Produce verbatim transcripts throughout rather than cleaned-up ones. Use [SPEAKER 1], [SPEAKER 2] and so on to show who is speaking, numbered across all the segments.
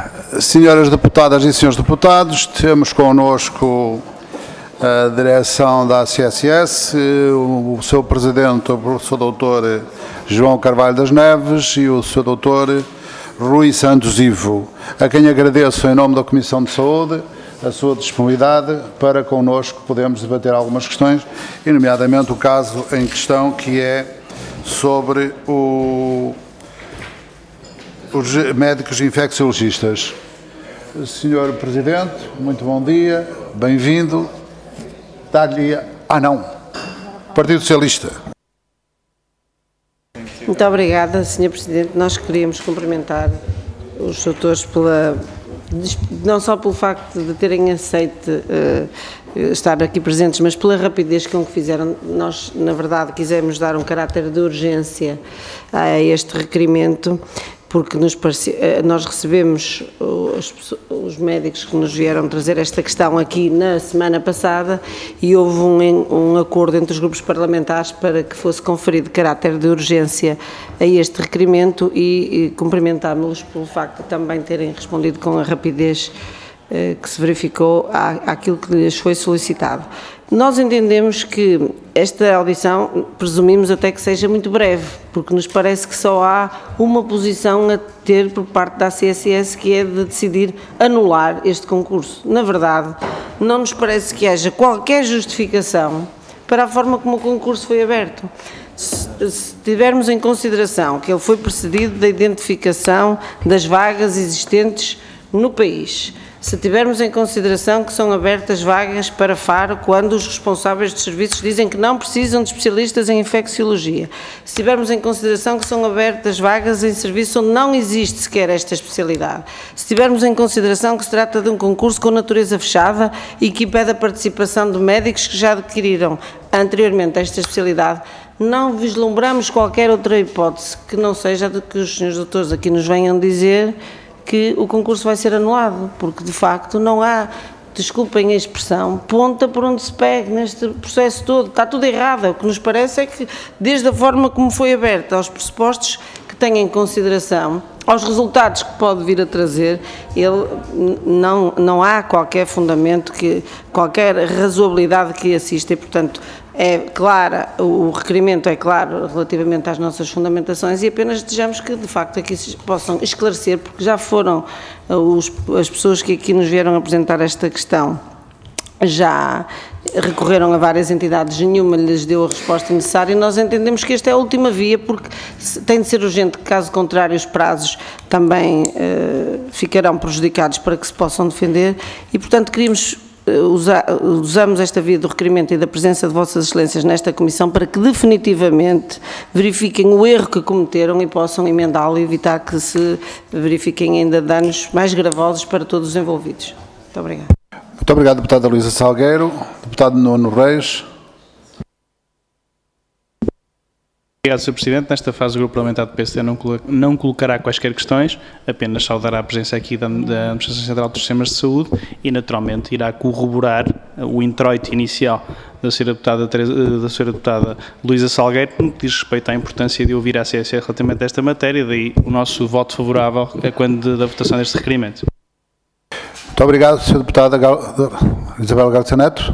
[SPEAKER 1] Senhoras deputadas e senhores deputados, temos connosco a direção da A C S S, o seu presidente, o professor doutor João Carvalho das Neves e o seu doutor Rui Santos Ivo, a quem agradeço em nome da Comissão de Saúde a sua disponibilidade para connosco podermos debater algumas questões, e nomeadamente o caso em questão que é sobre o, os médicos infecciologistas. Senhor Presidente, muito bom dia, bem-vindo. Dá-lhe... Ah, não. Partido Socialista.
[SPEAKER 2] Muito obrigada, senhor Presidente. Nós queríamos cumprimentar os doutores pela, não só pelo facto de terem aceito uh, estar aqui presentes, mas pela rapidez com que fizeram. Nós, na verdade, quisemos dar um caráter de urgência a este requerimento, porque nos parece, nós recebemos os, os médicos que nos vieram trazer esta questão aqui na semana passada e houve um, um acordo entre os grupos parlamentares para que fosse conferido caráter de urgência a este requerimento e, e cumprimentámos-los pelo facto de também terem respondido com a rapidez eh, que se verificou à, àquilo que lhes foi solicitado. Nós entendemos que esta audição, presumimos até que seja muito breve, porque nos parece que só há uma posição a ter por parte da A C S S, que é de decidir anular este concurso. Na verdade, não nos parece que haja qualquer justificação para a forma como o concurso foi aberto. Se tivermos em consideração que ele foi precedido da identificação das vagas existentes no país, se tivermos em consideração que são abertas vagas para Faro quando os responsáveis de serviços dizem que não precisam de especialistas em infecciologia, se tivermos em consideração que são abertas vagas em serviço onde não existe sequer esta especialidade, se tivermos em consideração que se trata de um concurso com natureza fechada e que impede a participação de médicos que já adquiriram anteriormente esta especialidade, não vislumbramos qualquer outra hipótese que não seja de que os senhores doutores aqui nos venham dizer que o concurso vai ser anulado, porque de facto não há, desculpem a expressão, ponta por onde se pegue neste processo todo, está tudo errado. O que nos parece é que desde a forma como foi aberta, aos pressupostos que tenha em consideração, aos resultados que pode vir a trazer, ele não, não há qualquer fundamento, que, qualquer razoabilidade que assista e, portanto, é clara, o requerimento é claro relativamente às nossas fundamentações e apenas desejamos que, de facto, aqui se possam esclarecer, porque já foram os, as pessoas que aqui nos vieram apresentar esta questão, já recorreram a várias entidades, nenhuma lhes deu a resposta necessária e nós entendemos que esta é a última via, porque tem de ser urgente, caso contrário os prazos também eh, ficarão prejudicados para que se possam defender e, portanto, queríamos... Usa, usamos esta via do requerimento e da presença de Vossas Excelências nesta Comissão para que definitivamente verifiquem o erro que cometeram e possam emendá-lo e evitar que se verifiquem ainda danos mais gravosos para todos os envolvidos. Muito obrigada.
[SPEAKER 1] Muito obrigado, deputada Luísa Salgueiro. Deputado Nuno Reis.
[SPEAKER 3] Obrigado, senhor Presidente. Nesta fase, o Grupo Parlamentar do P S D não, não colocará quaisquer questões, apenas saudará a presença aqui da, da Administração Central dos Sistemas de Saúde e, naturalmente, irá corroborar o introito inicial da senhora deputada, da senhora deputada Luísa Salgueiro, no que diz respeito à importância de ouvir a A C S S relativamente a esta matéria, daí o nosso voto favorável quando da votação deste requerimento.
[SPEAKER 1] Muito obrigado, senhora Deputada Gal... Isabel Garcia Neto.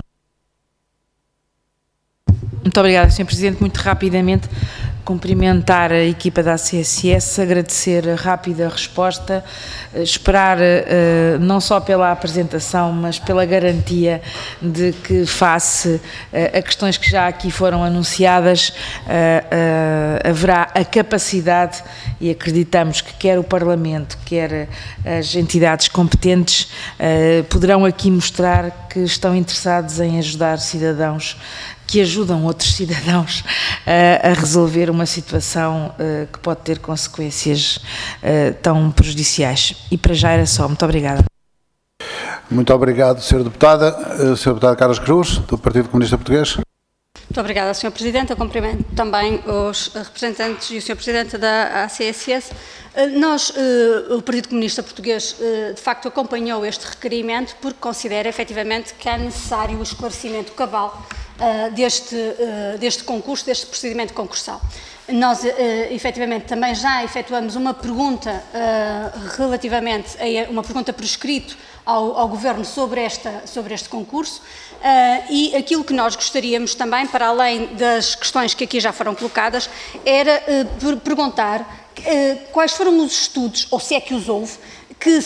[SPEAKER 4] Muito obrigada, senhor Presidente. Muito rapidamente, cumprimentar a equipa da A C S S, agradecer a rápida resposta, esperar uh, não só pela apresentação, mas pela garantia de que, face uh, a questões que já aqui foram anunciadas, uh, uh, haverá a capacidade, e acreditamos que quer o Parlamento, quer as entidades competentes, uh, poderão aqui mostrar que estão interessados em ajudar cidadãos que ajudam outros cidadãos uh, a resolver uma situação uh, que pode ter consequências uh, tão prejudiciais. E para já era só. Muito obrigada.
[SPEAKER 1] Muito obrigado, senhora Deputada. Uh, senhora Deputada Carlos Cruz, do Partido Comunista Português.
[SPEAKER 5] Muito obrigada, senhor Presidente. Eu cumprimento também os representantes e o senhor Presidente da A C S S. Nós, o Partido Comunista Português, de facto acompanhou este requerimento porque considera efetivamente que é necessário o esclarecimento cabal deste, deste concurso, deste procedimento concursal. nós, uh, efetivamente, também já efetuamos uma pergunta uh, relativamente a uma pergunta por escrito ao, ao Governo sobre, esta, sobre este concurso uh, e aquilo que nós gostaríamos também, para além das questões que aqui já foram colocadas, era uh, perguntar uh, quais foram os estudos, ou se é que os houve, que,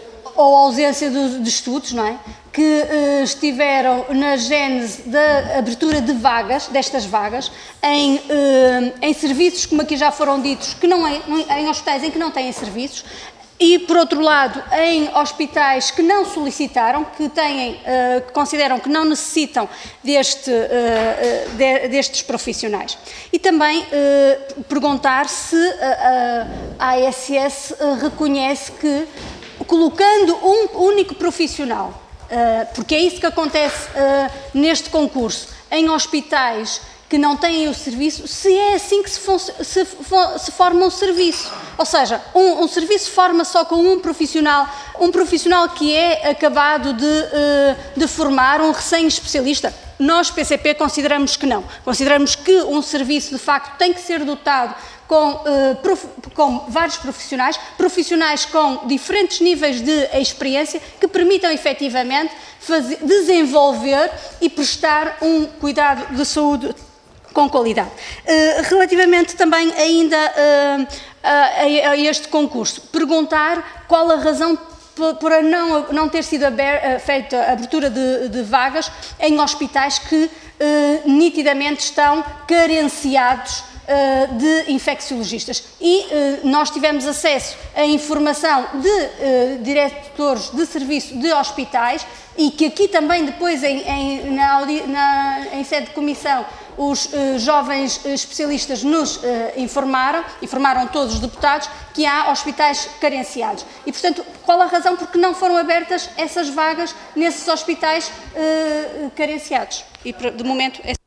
[SPEAKER 5] ou a ausência de, de estudos, não é? Que uh, estiveram na gênese da abertura de vagas, destas vagas, em, uh, em serviços, como aqui já foram ditos, que não é, em hospitais em que não têm serviços, e, por outro lado, em hospitais que não solicitaram, que, têm, uh, que consideram que não necessitam deste, uh, de, destes profissionais. E também uh, perguntar se uh, a A S S uh, reconhece que, colocando um único profissional, uh, porque é isso que acontece uh, neste concurso, em hospitais que não têm o serviço, se é assim que se, for, se, for, se forma um serviço. Ou seja, um, um serviço forma só com um profissional, um profissional que é acabado de, uh, de formar, um recém-especialista. Nós, P C P, consideramos que não. Consideramos que um serviço, de facto, tem que ser dotado com, uh, prof, com vários profissionais, profissionais com diferentes níveis de experiência, que permitam, efetivamente, fazer, desenvolver e prestar um cuidado de saúde com qualidade. Uh, relativamente também ainda uh, a, a este concurso, perguntar qual a razão por não, não ter sido aber, feita a abertura de, de vagas em hospitais que uh, nitidamente estão carenciados uh, de infecciologistas. E uh, nós tivemos acesso à informação de uh, diretores de serviço de hospitais e que aqui também depois em, em, na, na, em sede de comissão os uh, jovens uh, especialistas nos uh, informaram, informaram todos os deputados, que há hospitais carenciados. E, portanto, qual a razão por que não foram abertas essas vagas nesses hospitais uh, carenciados? E, de momento, é...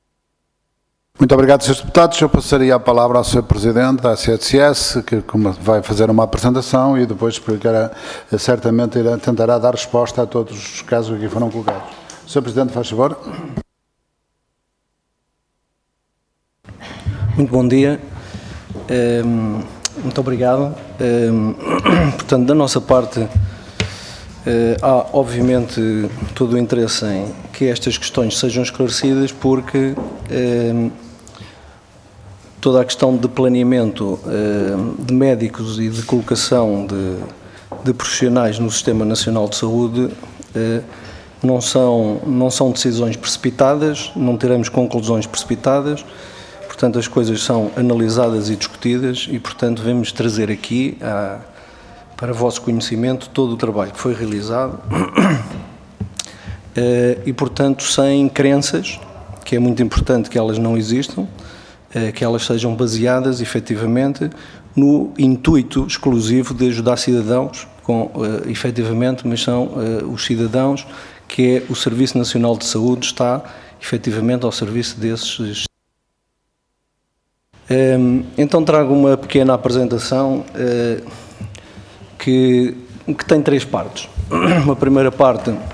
[SPEAKER 1] Muito obrigado, senhores deputados. Eu passaria a palavra ao senhor Presidente da C S S, que vai fazer uma apresentação e depois explicará, certamente irá, tentará dar resposta a todos os casos que aqui foram colocados. senhor Presidente, faz favor.
[SPEAKER 6] Muito bom dia, um, muito obrigado. Um, portanto, da nossa parte, uh, há obviamente todo o interesse em que estas questões sejam esclarecidas, porque um, toda a questão de planeamento uh, de médicos e de colocação de, de profissionais no Sistema Nacional de Saúde uh, não são, não são decisões precipitadas, não teremos conclusões precipitadas. Portanto, as coisas são analisadas e discutidas e, portanto, vamos trazer aqui a, para o vosso conhecimento todo o trabalho que foi realizado e, portanto, sem crenças, que é muito importante que elas não existam, que elas sejam baseadas, efetivamente, no intuito exclusivo de ajudar cidadãos, com, efetivamente, mas são os cidadãos que é o Serviço Nacional de Saúde está, efetivamente, ao serviço desses. Então trago uma pequena apresentação uh, que, que tem três partes. Uma primeira parte uh,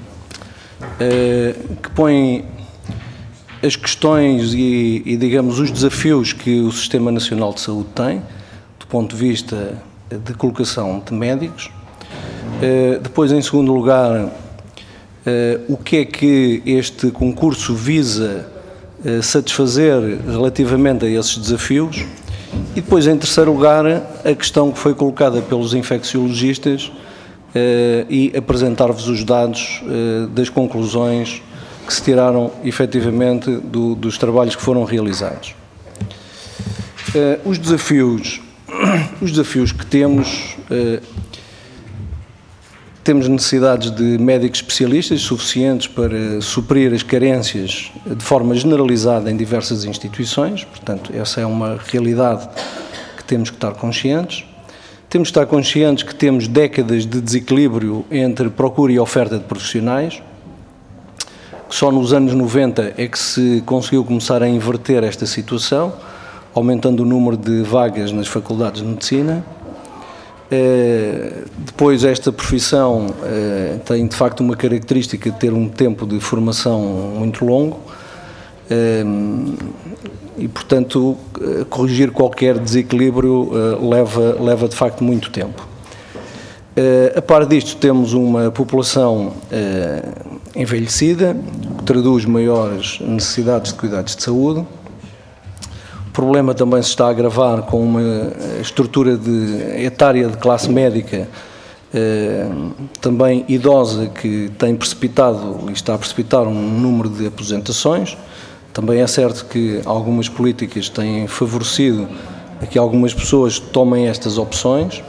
[SPEAKER 6] que põe as questões e, e, digamos, os desafios que o Sistema Nacional de Saúde tem, do ponto de vista de colocação de médicos. Uh, depois, em segundo lugar, uh, o que é que este concurso visa satisfazer relativamente a esses desafios e depois, em terceiro lugar, a questão que foi colocada pelos infecciologistas eh, e apresentar-vos os dados eh, das conclusões que se tiraram efetivamente do, dos trabalhos que foram realizados. Eh, os desafios, os desafios que temos, eh, temos necessidades de médicos especialistas suficientes para suprir as carências de forma generalizada em diversas instituições, portanto, essa é uma realidade que temos que estar conscientes. Temos que estar conscientes que temos décadas de desequilíbrio entre procura e oferta de profissionais, que só nos anos noventa é que se conseguiu começar a inverter esta situação, aumentando o número de vagas nas faculdades de medicina. Uh, depois, esta profissão uh, tem de facto uma característica de ter um tempo de formação muito longo, e, portanto, corrigir qualquer desequilíbrio leva, leva de facto muito tempo. A par disto, temos uma população envelhecida, que traduz maiores necessidades de cuidados de saúde. O problema também se está a agravar com uma estrutura de, etária de classe médica também idosa, que tem precipitado e está a precipitar um número de aposentações. Também é certo que algumas políticas têm favorecido a que algumas pessoas tomem estas opções.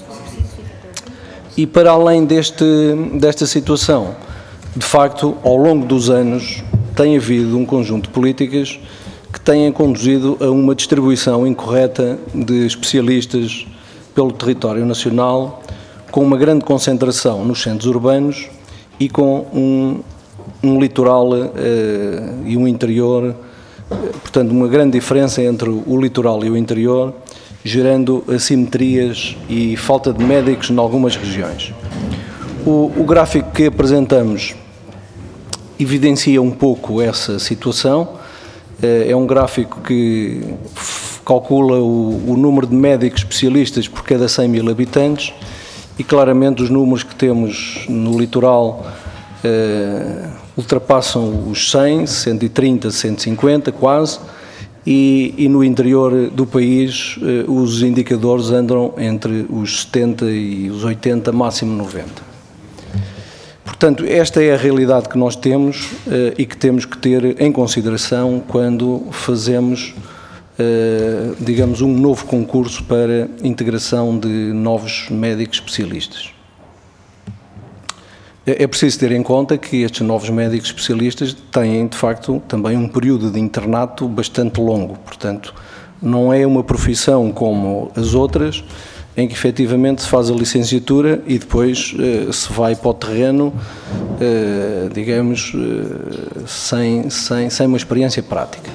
[SPEAKER 6] E para além deste, desta situação, de facto, ao longo dos anos, tem havido um conjunto de políticas que têm conduzido a uma distribuição incorreta de especialistas pelo território nacional, com uma grande concentração nos centros urbanos e com um, um litoral uh, e um interior, uh, portanto, uma grande diferença entre o litoral e o interior, gerando assimetrias e falta de médicos em algumas regiões. O, o gráfico que apresentamos evidencia um pouco essa situação. É um gráfico que calcula o, o número de médicos especialistas por cada cem mil habitantes e claramente os números que temos no litoral eh, ultrapassam os cem, cento e trinta, cento e cinquenta quase, e, e no interior do país eh, os indicadores andam entre os setenta e os oitenta, máximo noventa. Portanto, esta é a realidade que nós temos eh, e que temos que ter em consideração quando fazemos, eh, digamos, um novo concurso para integração de novos médicos especialistas. É, é preciso ter em conta que estes novos médicos especialistas têm, de facto, também um período de internato bastante longo. Portanto, não é uma profissão como as outras, em que efetivamente se faz a licenciatura e depois uh, se vai para o terreno, uh, digamos, uh, sem, sem, sem uma experiência prática.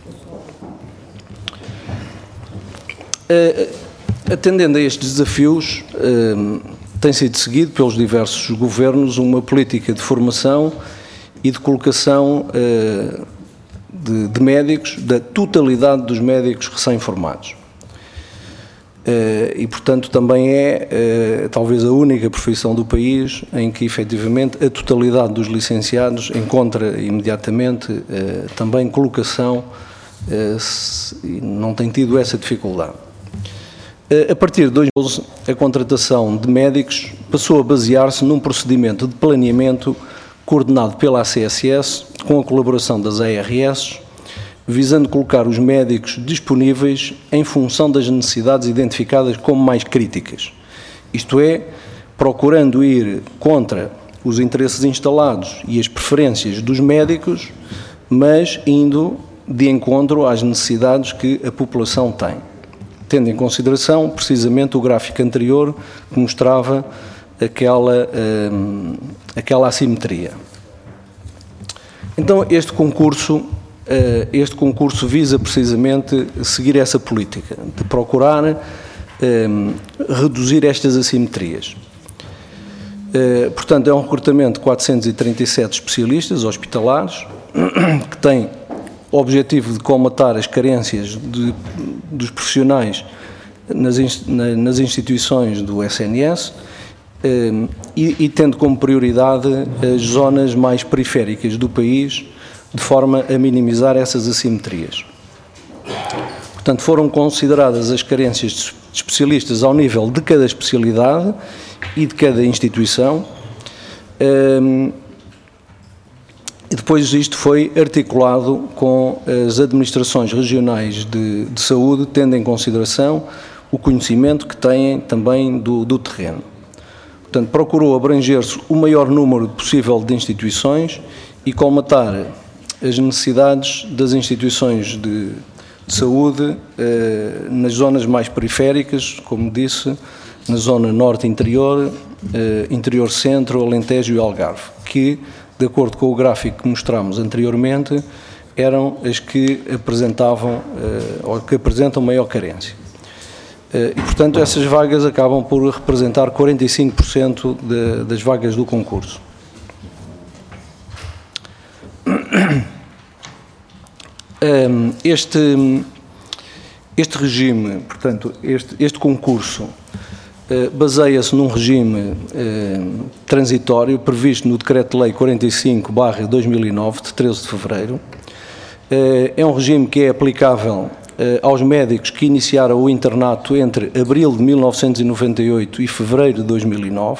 [SPEAKER 6] Uh, atendendo a estes desafios, uh, tem sido seguido pelos diversos governos uma política de formação e de colocação uh, de, de médicos, da totalidade dos médicos recém-formados. Uh, e, portanto, também é uh, talvez a única profissão do país em que, efetivamente, a totalidade dos licenciados encontra imediatamente uh, também colocação uh, se, e não tem tido essa dificuldade. Uh, a partir de dois mil e doze, a contratação de médicos passou a basear-se num procedimento de planeamento coordenado pela A C S S, com a colaboração das A R S, visando colocar os médicos disponíveis em função das necessidades identificadas como mais críticas. Isto é, procurando ir contra os interesses instalados e as preferências dos médicos, mas indo de encontro às necessidades que a população tem, tendo em consideração precisamente o gráfico anterior que mostrava aquela, hum, aquela assimetria. Então, este concurso Este concurso visa precisamente seguir essa política, de procurar um, reduzir estas assimetrias. Uh, portanto, é um recrutamento de quatrocentos e trinta e sete especialistas hospitalares, que tem o objetivo de colmatar as carências de, dos profissionais nas, nas instituições do S N S, um, e, e tendo como prioridade as zonas mais periféricas do país, de forma a minimizar essas assimetrias. Portanto, foram consideradas as carências de especialistas ao nível de cada especialidade e de cada instituição, um, e depois isto foi articulado com as administrações regionais de, de saúde, tendo em consideração o conhecimento que têm também do, do terreno. Portanto, procurou abranger-se o maior número possível de instituições e colmatar as necessidades das instituições de, de saúde eh, nas zonas mais periféricas, como disse, na zona norte interior, eh, interior centro, Alentejo e Algarve, que, de acordo com o gráfico que mostramos anteriormente, eram as que apresentavam, eh, ou que apresentam maior carência. Eh, e, portanto, essas vagas acabam por representar quarenta e cinco por cento de, das vagas do concurso. Este, este regime, portanto, este, este concurso baseia-se num regime transitório previsto no Decreto-Lei quarenta e cinco barra dois mil e nove, de treze de fevereiro. É um regime que é aplicável aos médicos que iniciaram o internato entre abril de mil novecentos e noventa e oito e fevereiro de dois mil e nove,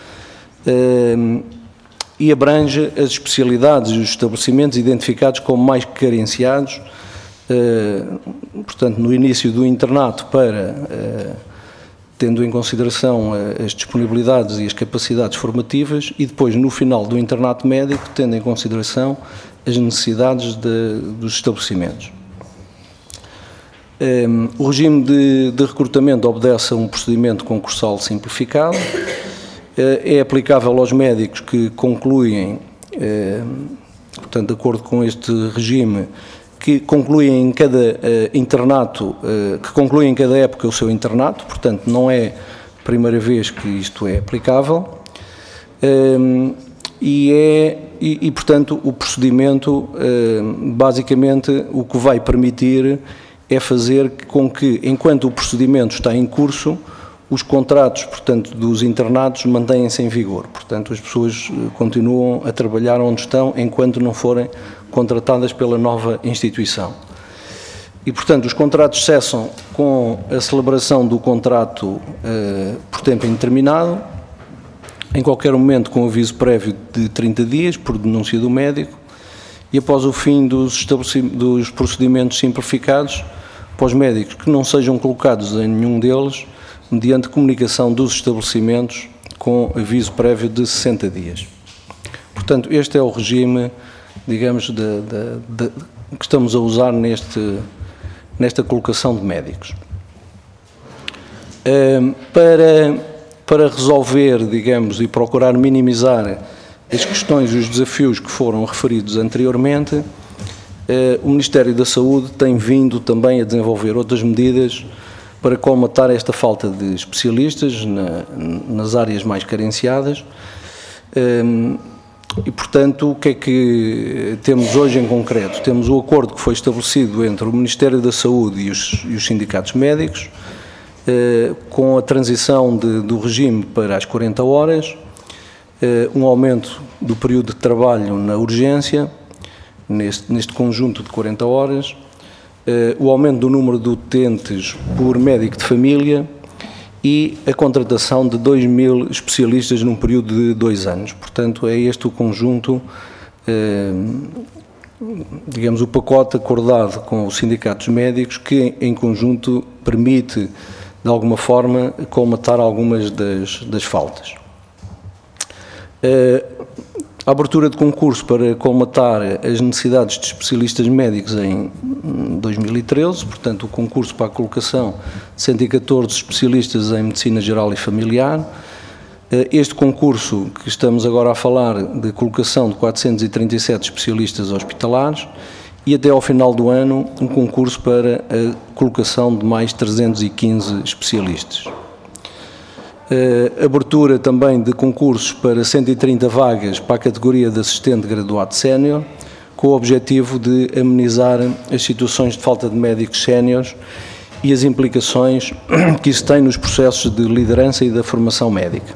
[SPEAKER 6] e abrange as especialidades e os estabelecimentos identificados como mais carenciados, portanto, no início do internato, para, tendo em consideração as disponibilidades e as capacidades formativas, e depois, no final do internato médico, tendo em consideração as necessidades de, dos estabelecimentos. Um, o regime de, de recrutamento obedece a um procedimento concursal simplificado, uh, é aplicável aos médicos que concluem, uh, portanto, de acordo com este regime, que concluem em cada uh, internato, uh, que concluem em cada época o seu internato, portanto, não é a primeira vez que isto é aplicável, um, e é, e, e, portanto, o procedimento, uh, basicamente, o que vai permitir é fazer com que, enquanto o procedimento está em curso, os contratos, portanto, dos internados mantenham-se em vigor. Portanto, as pessoas continuam a trabalhar onde estão enquanto não forem contratadas pela nova instituição. E, portanto, os contratos cessam com a celebração do contrato eh, por tempo indeterminado, em qualquer momento com aviso prévio de trinta dias, por denúncia do médico, e após o fim dos, dos procedimentos simplificados, para os médicos que não sejam colocados em nenhum deles, mediante comunicação dos estabelecimentos com aviso prévio de sessenta dias. Portanto, este é o regime, digamos, de, de, de, que estamos a usar neste, nesta colocação de médicos. Um, para, para resolver, digamos, e procurar minimizar as questões e os desafios que foram referidos anteriormente, o Ministério da Saúde tem vindo também a desenvolver outras medidas para colmatar esta falta de especialistas na, nas áreas mais carenciadas. E, portanto, o que é que temos hoje em concreto? Temos o acordo que foi estabelecido entre o Ministério da Saúde e os, e os sindicatos médicos, com a transição de, do regime para as quarenta horas, um aumento do período de trabalho na urgência, Neste, neste conjunto de quarenta horas, eh, o aumento do número de utentes por médico de família e a contratação de dois mil especialistas num período de dois anos. Portanto, é este o conjunto, eh, digamos, o pacote acordado com os sindicatos médicos que, em conjunto, permite, de alguma forma, colmatar algumas das, das faltas. Eh, A abertura de concurso para colmatar as necessidades de especialistas médicos em dois mil e treze, portanto, o concurso para a colocação de cento e catorze especialistas em Medicina Geral e Familiar. Este concurso que estamos agora a falar de colocação de quatrocentos e trinta e sete especialistas hospitalares e até ao final do ano um concurso para a colocação de mais trezentos e quinze especialistas. Uh, abertura também de concursos para cento e trinta vagas para a categoria de assistente graduado sénior, com o objetivo de amenizar as situações de falta de médicos séniores e as implicações que isso tem nos processos de liderança e da formação médica.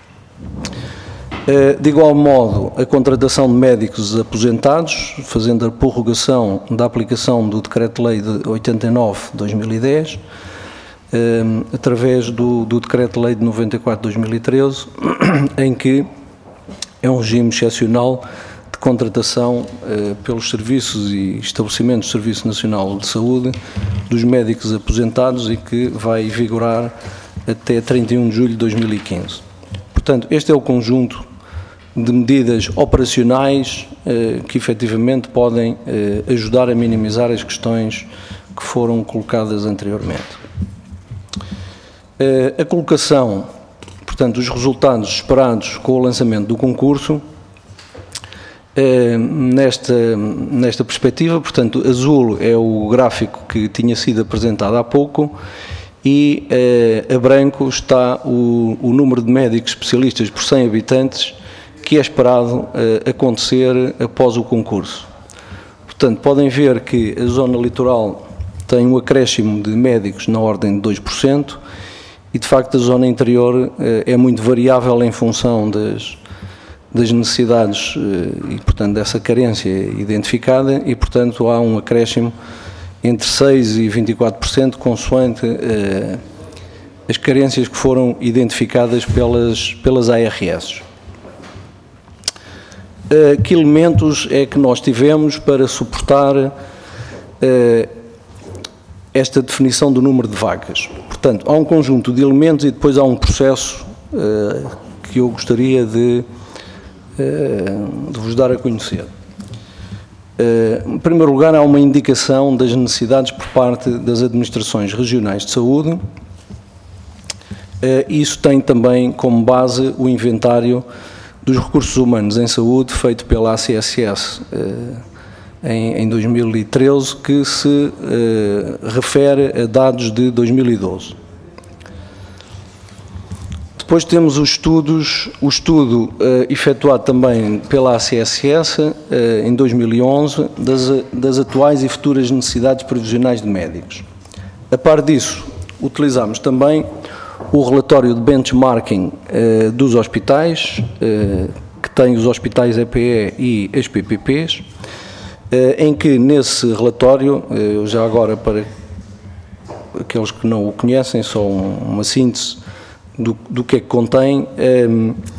[SPEAKER 6] Uh, de igual modo, a contratação de médicos aposentados, fazendo a prorrogação da aplicação do Decreto-Lei de oitenta e nove de dois mil e dez, Um, através do, do Decreto-Lei de noventa e quatro de dois mil e treze, em que é um regime excepcional de contratação uh, pelos serviços e estabelecimentos do Serviço Nacional de Saúde dos médicos aposentados e que vai vigorar até trinta e um de julho de dois mil e quinze. Portanto, este é o conjunto de medidas operacionais uh, que efetivamente podem uh, ajudar a minimizar as questões que foram colocadas anteriormente. A colocação, portanto, os resultados esperados com o lançamento do concurso, nesta, nesta perspectiva, portanto, azul é o gráfico que tinha sido apresentado há pouco e a branco está o, o número de médicos especialistas por cem habitantes que é esperado acontecer após o concurso. Portanto, podem ver que a zona litoral tem um acréscimo de médicos na ordem de dois por cento e, de facto, a zona interior é muito variável em função das, das necessidades e, portanto, dessa carência identificada e, portanto, há um acréscimo entre seis por cento e vinte e quatro por cento, consoante eh, as carências que foram identificadas pelas, pelas A R S. Uh, que elementos é que nós tivemos para suportar uh, esta definição do número de vagas? Portanto, há um conjunto de elementos e depois há um processo uh, que eu gostaria de, uh, de vos dar a conhecer. Uh, em primeiro lugar, há uma indicação das necessidades por parte das administrações regionais de saúde. Uh, isso tem também como base o inventário dos recursos humanos em saúde, feito pela A C S S eh, em, em dois mil e treze, que se eh, refere a dados de dois mil e doze. Depois temos os estudos, o estudo eh, efetuado também pela A C S S eh, em dois mil e onze, das, das atuais e futuras necessidades previsionais de médicos. A par disso, utilizamos também o relatório de benchmarking eh, dos hospitais, eh, que tem os hospitais E P E e as P P Ps, eh, em que nesse relatório, eh, já agora para aqueles que não o conhecem, só um, uma síntese do, do que é que contém eh,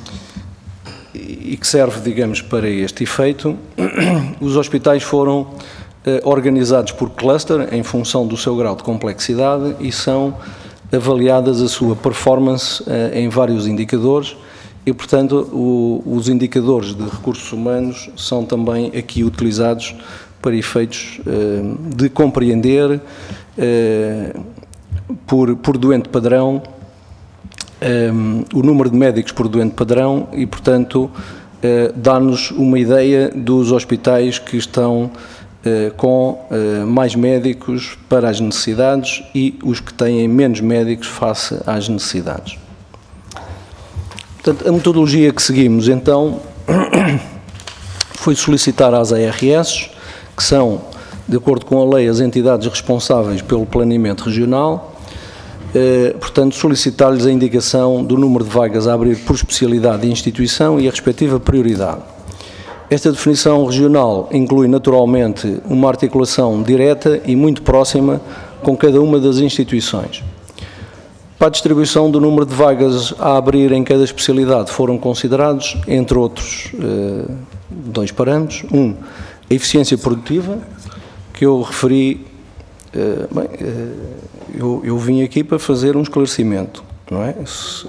[SPEAKER 6] e que serve, digamos, para este efeito. Os hospitais foram eh, organizados por cluster em função do seu grau de complexidade e são avaliadas a sua performance uh, em vários indicadores e, portanto, o, os indicadores de recursos humanos são também aqui utilizados para efeitos uh, de compreender uh, por, por doente padrão um, o número de médicos por doente padrão e, portanto, uh, dá-nos uma ideia dos hospitais que estão com uh, mais médicos para as necessidades e os que têm menos médicos face às necessidades. Portanto, a metodologia que seguimos, então, foi solicitar às A R S, que são, de acordo com a lei, as entidades responsáveis pelo planeamento regional, uh, portanto, solicitar-lhes a indicação do número de vagas a abrir por especialidade e instituição e a respectiva prioridade. Esta definição regional inclui naturalmente uma articulação direta e muito próxima com cada uma das instituições. Para a distribuição do número de vagas a abrir em cada especialidade foram considerados, entre outros, dois parâmetros. Um, a eficiência produtiva, que eu referi, bem, eu, eu vim aqui para fazer um esclarecimento, não é?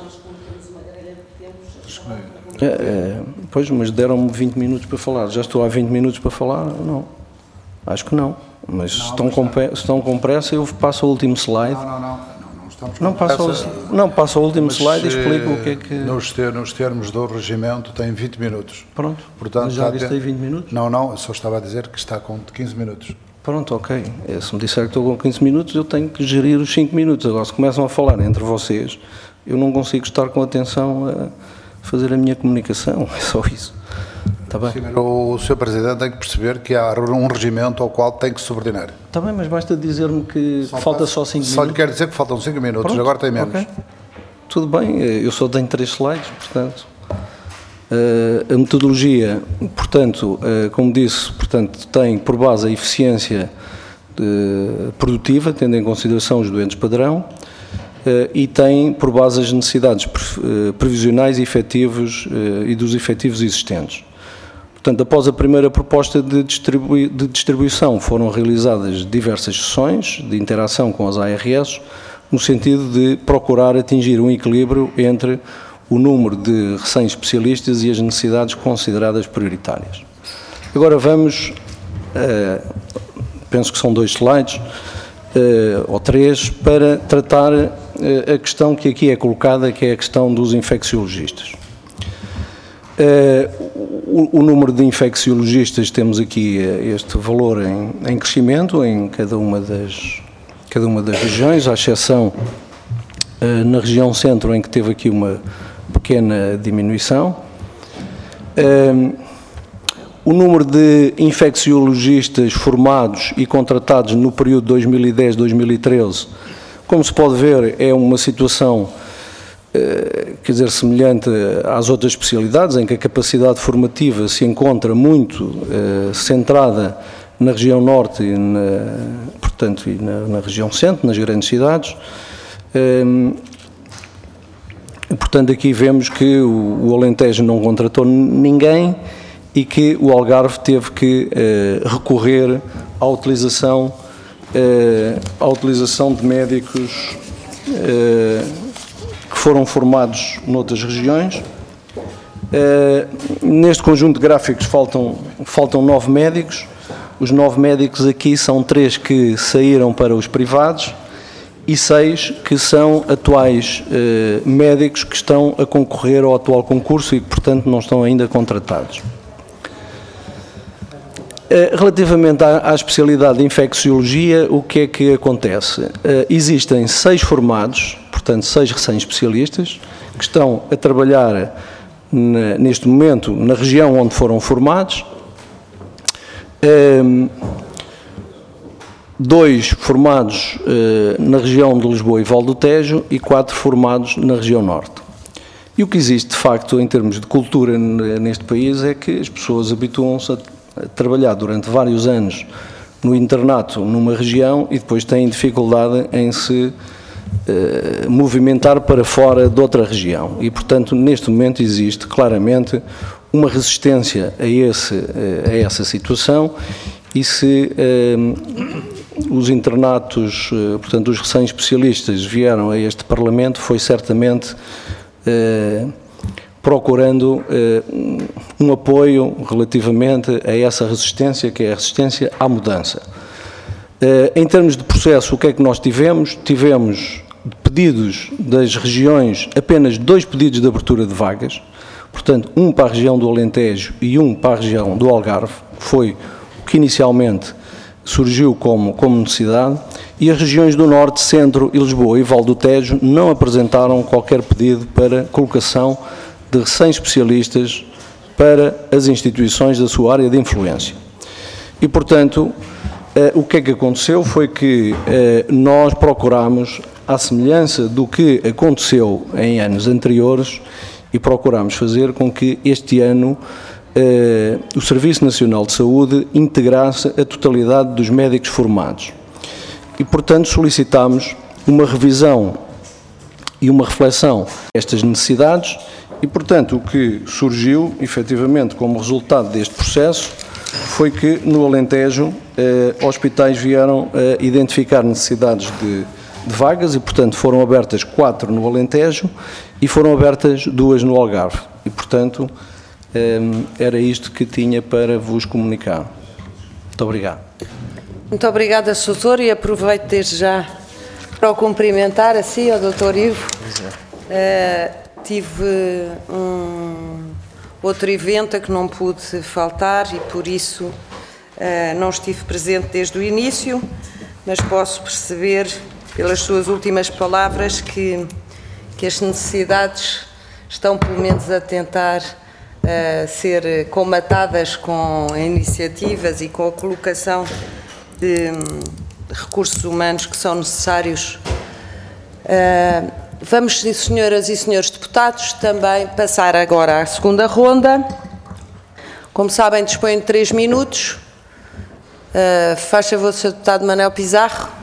[SPEAKER 6] É, é, pois, mas deram-me vinte minutos para falar. Já estou há vinte minutos para falar? Não. Acho que não. Mas não, se estão, com, se estão com pressa, eu passo o último slide. Não, não, não. Não, não estamos com não, passo o, não, passo o último mas, slide e explico o que é que...
[SPEAKER 1] Nos, ter, nos termos do regimento tem vinte minutos.
[SPEAKER 6] Pronto.
[SPEAKER 1] Portanto,
[SPEAKER 6] mas já gastei vinte minutos?
[SPEAKER 1] Não, não. Eu só estava a dizer que está com quinze minutos.
[SPEAKER 6] Pronto, ok. Se me disser que estou com quinze minutos, eu tenho que gerir os cinco minutos. Agora, se começam a falar entre vocês, eu não consigo estar com atenção a fazer a minha comunicação, é só isso. Está bem?
[SPEAKER 1] Sim, o senhor Presidente tem que perceber que há um regimento ao qual tem que subordinar.
[SPEAKER 6] Está bem, mas basta dizer-me que só falta só cinco minutos.
[SPEAKER 1] Só lhe quero dizer que faltam cinco minutos, pronto, agora tem menos. Okay.
[SPEAKER 6] Tudo bem, eu só tenho três slides, portanto. Uh, a metodologia, portanto, uh, como disse, portanto, tem por base a eficiência uh, produtiva, tendo em consideração os doentes padrão, Uh, e tem por base as necessidades pre, uh, previsionais e efetivos uh, e dos efetivos existentes. Portanto, após a primeira proposta de, distribui, de distribuição, foram realizadas diversas sessões de interação com as A R S, no sentido de procurar atingir um equilíbrio entre o número de recém-especialistas e as necessidades consideradas prioritárias. Agora vamos, uh, penso que são dois slides, uh, ou três, para tratar a questão que aqui é colocada, que é a questão dos infecciologistas. O, o número de infecciologistas, temos aqui este valor em, em crescimento em cada uma das, cada uma das regiões, à exceção na região centro, em que teve aqui uma pequena diminuição. o número de infecciologistas formados e contratados no período dois mil e dez a dois mil e treze, como se pode ver, é uma situação, quer dizer, semelhante às outras especialidades, em que a capacidade formativa se encontra muito centrada na região norte e, na, portanto, e na, na região centro, nas grandes cidades. Portanto, aqui vemos que o, o Alentejo não contratou ninguém e que o Algarve teve que eh, recorrer à utilização, eh, à utilização de médicos eh, que foram formados noutras regiões. Eh, neste conjunto de gráficos faltam, faltam nove médicos. Os nove médicos aqui são três que saíram para os privados e seis que são atuais eh, médicos que estão a concorrer ao atual concurso e que, portanto, não estão ainda contratados. Eh, relativamente à, à especialidade de infecciologia, o que é que acontece? Eh, existem seis formados, portanto, seis recém-especialistas, que estão a trabalhar na, neste momento na região onde foram formados. Um, dois formados uh, na região de Lisboa e Val do Tejo e quatro formados na região norte. E o que existe, de facto, em termos de cultura neste país é que as pessoas habituam-se a, a trabalhar durante vários anos no internato numa região e depois têm dificuldade em se uh, movimentar para fora de outra região. E, portanto, neste momento existe claramente uma resistência a, esse, a essa situação e se eh, os internatos, eh, portanto os recém-especialistas vieram a este Parlamento foi certamente eh, procurando eh, um apoio relativamente a essa resistência, que é a resistência à mudança. Eh, em termos de processo, o que é que nós tivemos? Tivemos pedidos das regiões, apenas dois pedidos de abertura de vagas, portanto, um para a região do Alentejo e um para a região do Algarve, foi o que inicialmente surgiu como, como necessidade, e as regiões do Norte, Centro e Lisboa e Val do Tejo não apresentaram qualquer pedido para colocação de recém-especialistas para as instituições da sua área de influência. E, portanto, eh, o que é que aconteceu foi que eh, nós procuramos, à semelhança do que aconteceu em anos anteriores, e procuramos fazer com que este ano eh, o Serviço Nacional de Saúde integrasse a totalidade dos médicos formados. E, portanto, solicitámos uma revisão e uma reflexão destas necessidades e, portanto, o que surgiu, efetivamente, como resultado deste processo, foi que no Alentejo eh, hospitais vieram a identificar necessidades de de vagas e, portanto, foram abertas quatro no Alentejo e foram abertas duas no Algarve. E, portanto, era isto que tinha para vos comunicar. Muito obrigado.
[SPEAKER 7] Muito obrigada, doutor, e aproveito desde já para o cumprimentar a si, ao doutor Ivo. Uh, tive um outro evento a que não pude faltar e, por isso, uh, não estive presente desde o início, mas posso perceber pelas suas últimas palavras que, que as necessidades estão pelo menos a tentar uh, ser comatadas com iniciativas e com a colocação de, de recursos humanos que são necessários. Uh, vamos, senhoras e senhores deputados, também passar agora à segunda ronda. Como sabem, dispõe de três minutos. Uh, faz favor, senhor deputado Manuel Pizarro.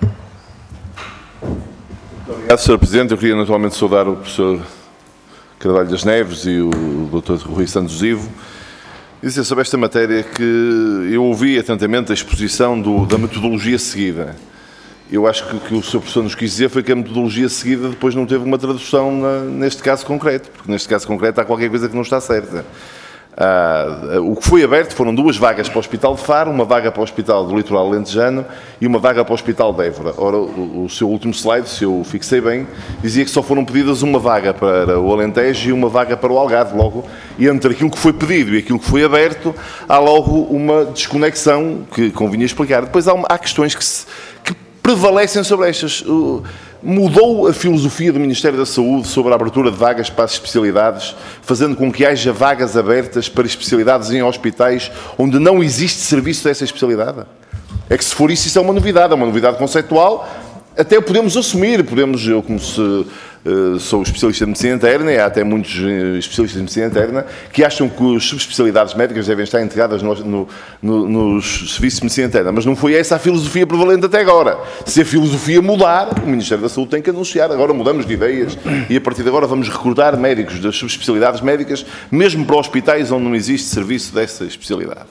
[SPEAKER 8] Obrigado, senhor Presidente. Eu queria naturalmente saudar o professor Carvalho das Neves e o doutor Rui Santos Ivo. Dizer sobre esta matéria que eu ouvi atentamente a exposição do, da metodologia seguida. Eu acho que o que o senhor professor nos quis dizer foi que a metodologia seguida depois não teve uma tradução na, neste caso concreto, porque neste caso concreto há qualquer coisa que não está certa. Ah, o que foi aberto foram duas vagas para o Hospital de Faro, uma vaga para o Hospital do Litoral Alentejano e uma vaga para o Hospital de Évora. Ora, o, o seu último slide, se eu fixei bem, dizia que só foram pedidas uma vaga para o Alentejo e uma vaga para o Algarve. Logo, e entre aquilo que foi pedido e aquilo que foi aberto, há logo uma desconexão que convinha explicar. Depois há, uma, há questões que, se, que prevalecem sobre estas. mudou a filosofia do Ministério da Saúde sobre a abertura de vagas para as especialidades, fazendo com que haja vagas abertas para especialidades em hospitais onde não existe serviço dessa especialidade? É que se for isso, isso é uma novidade, é uma novidade conceitual. Até podemos assumir, podemos, eu como se, uh, sou especialista de medicina interna, e há até muitos uh, especialistas de medicina interna que acham que as subespecialidades médicas devem estar integradas no, no, no, nos serviços de medicina interna, mas não foi essa a filosofia prevalente até agora. Se a filosofia mudar, o Ministério da Saúde tem que anunciar. Agora mudamos de ideias e a partir de agora vamos recrutar médicos das subespecialidades médicas, mesmo para hospitais onde não existe serviço dessa especialidade.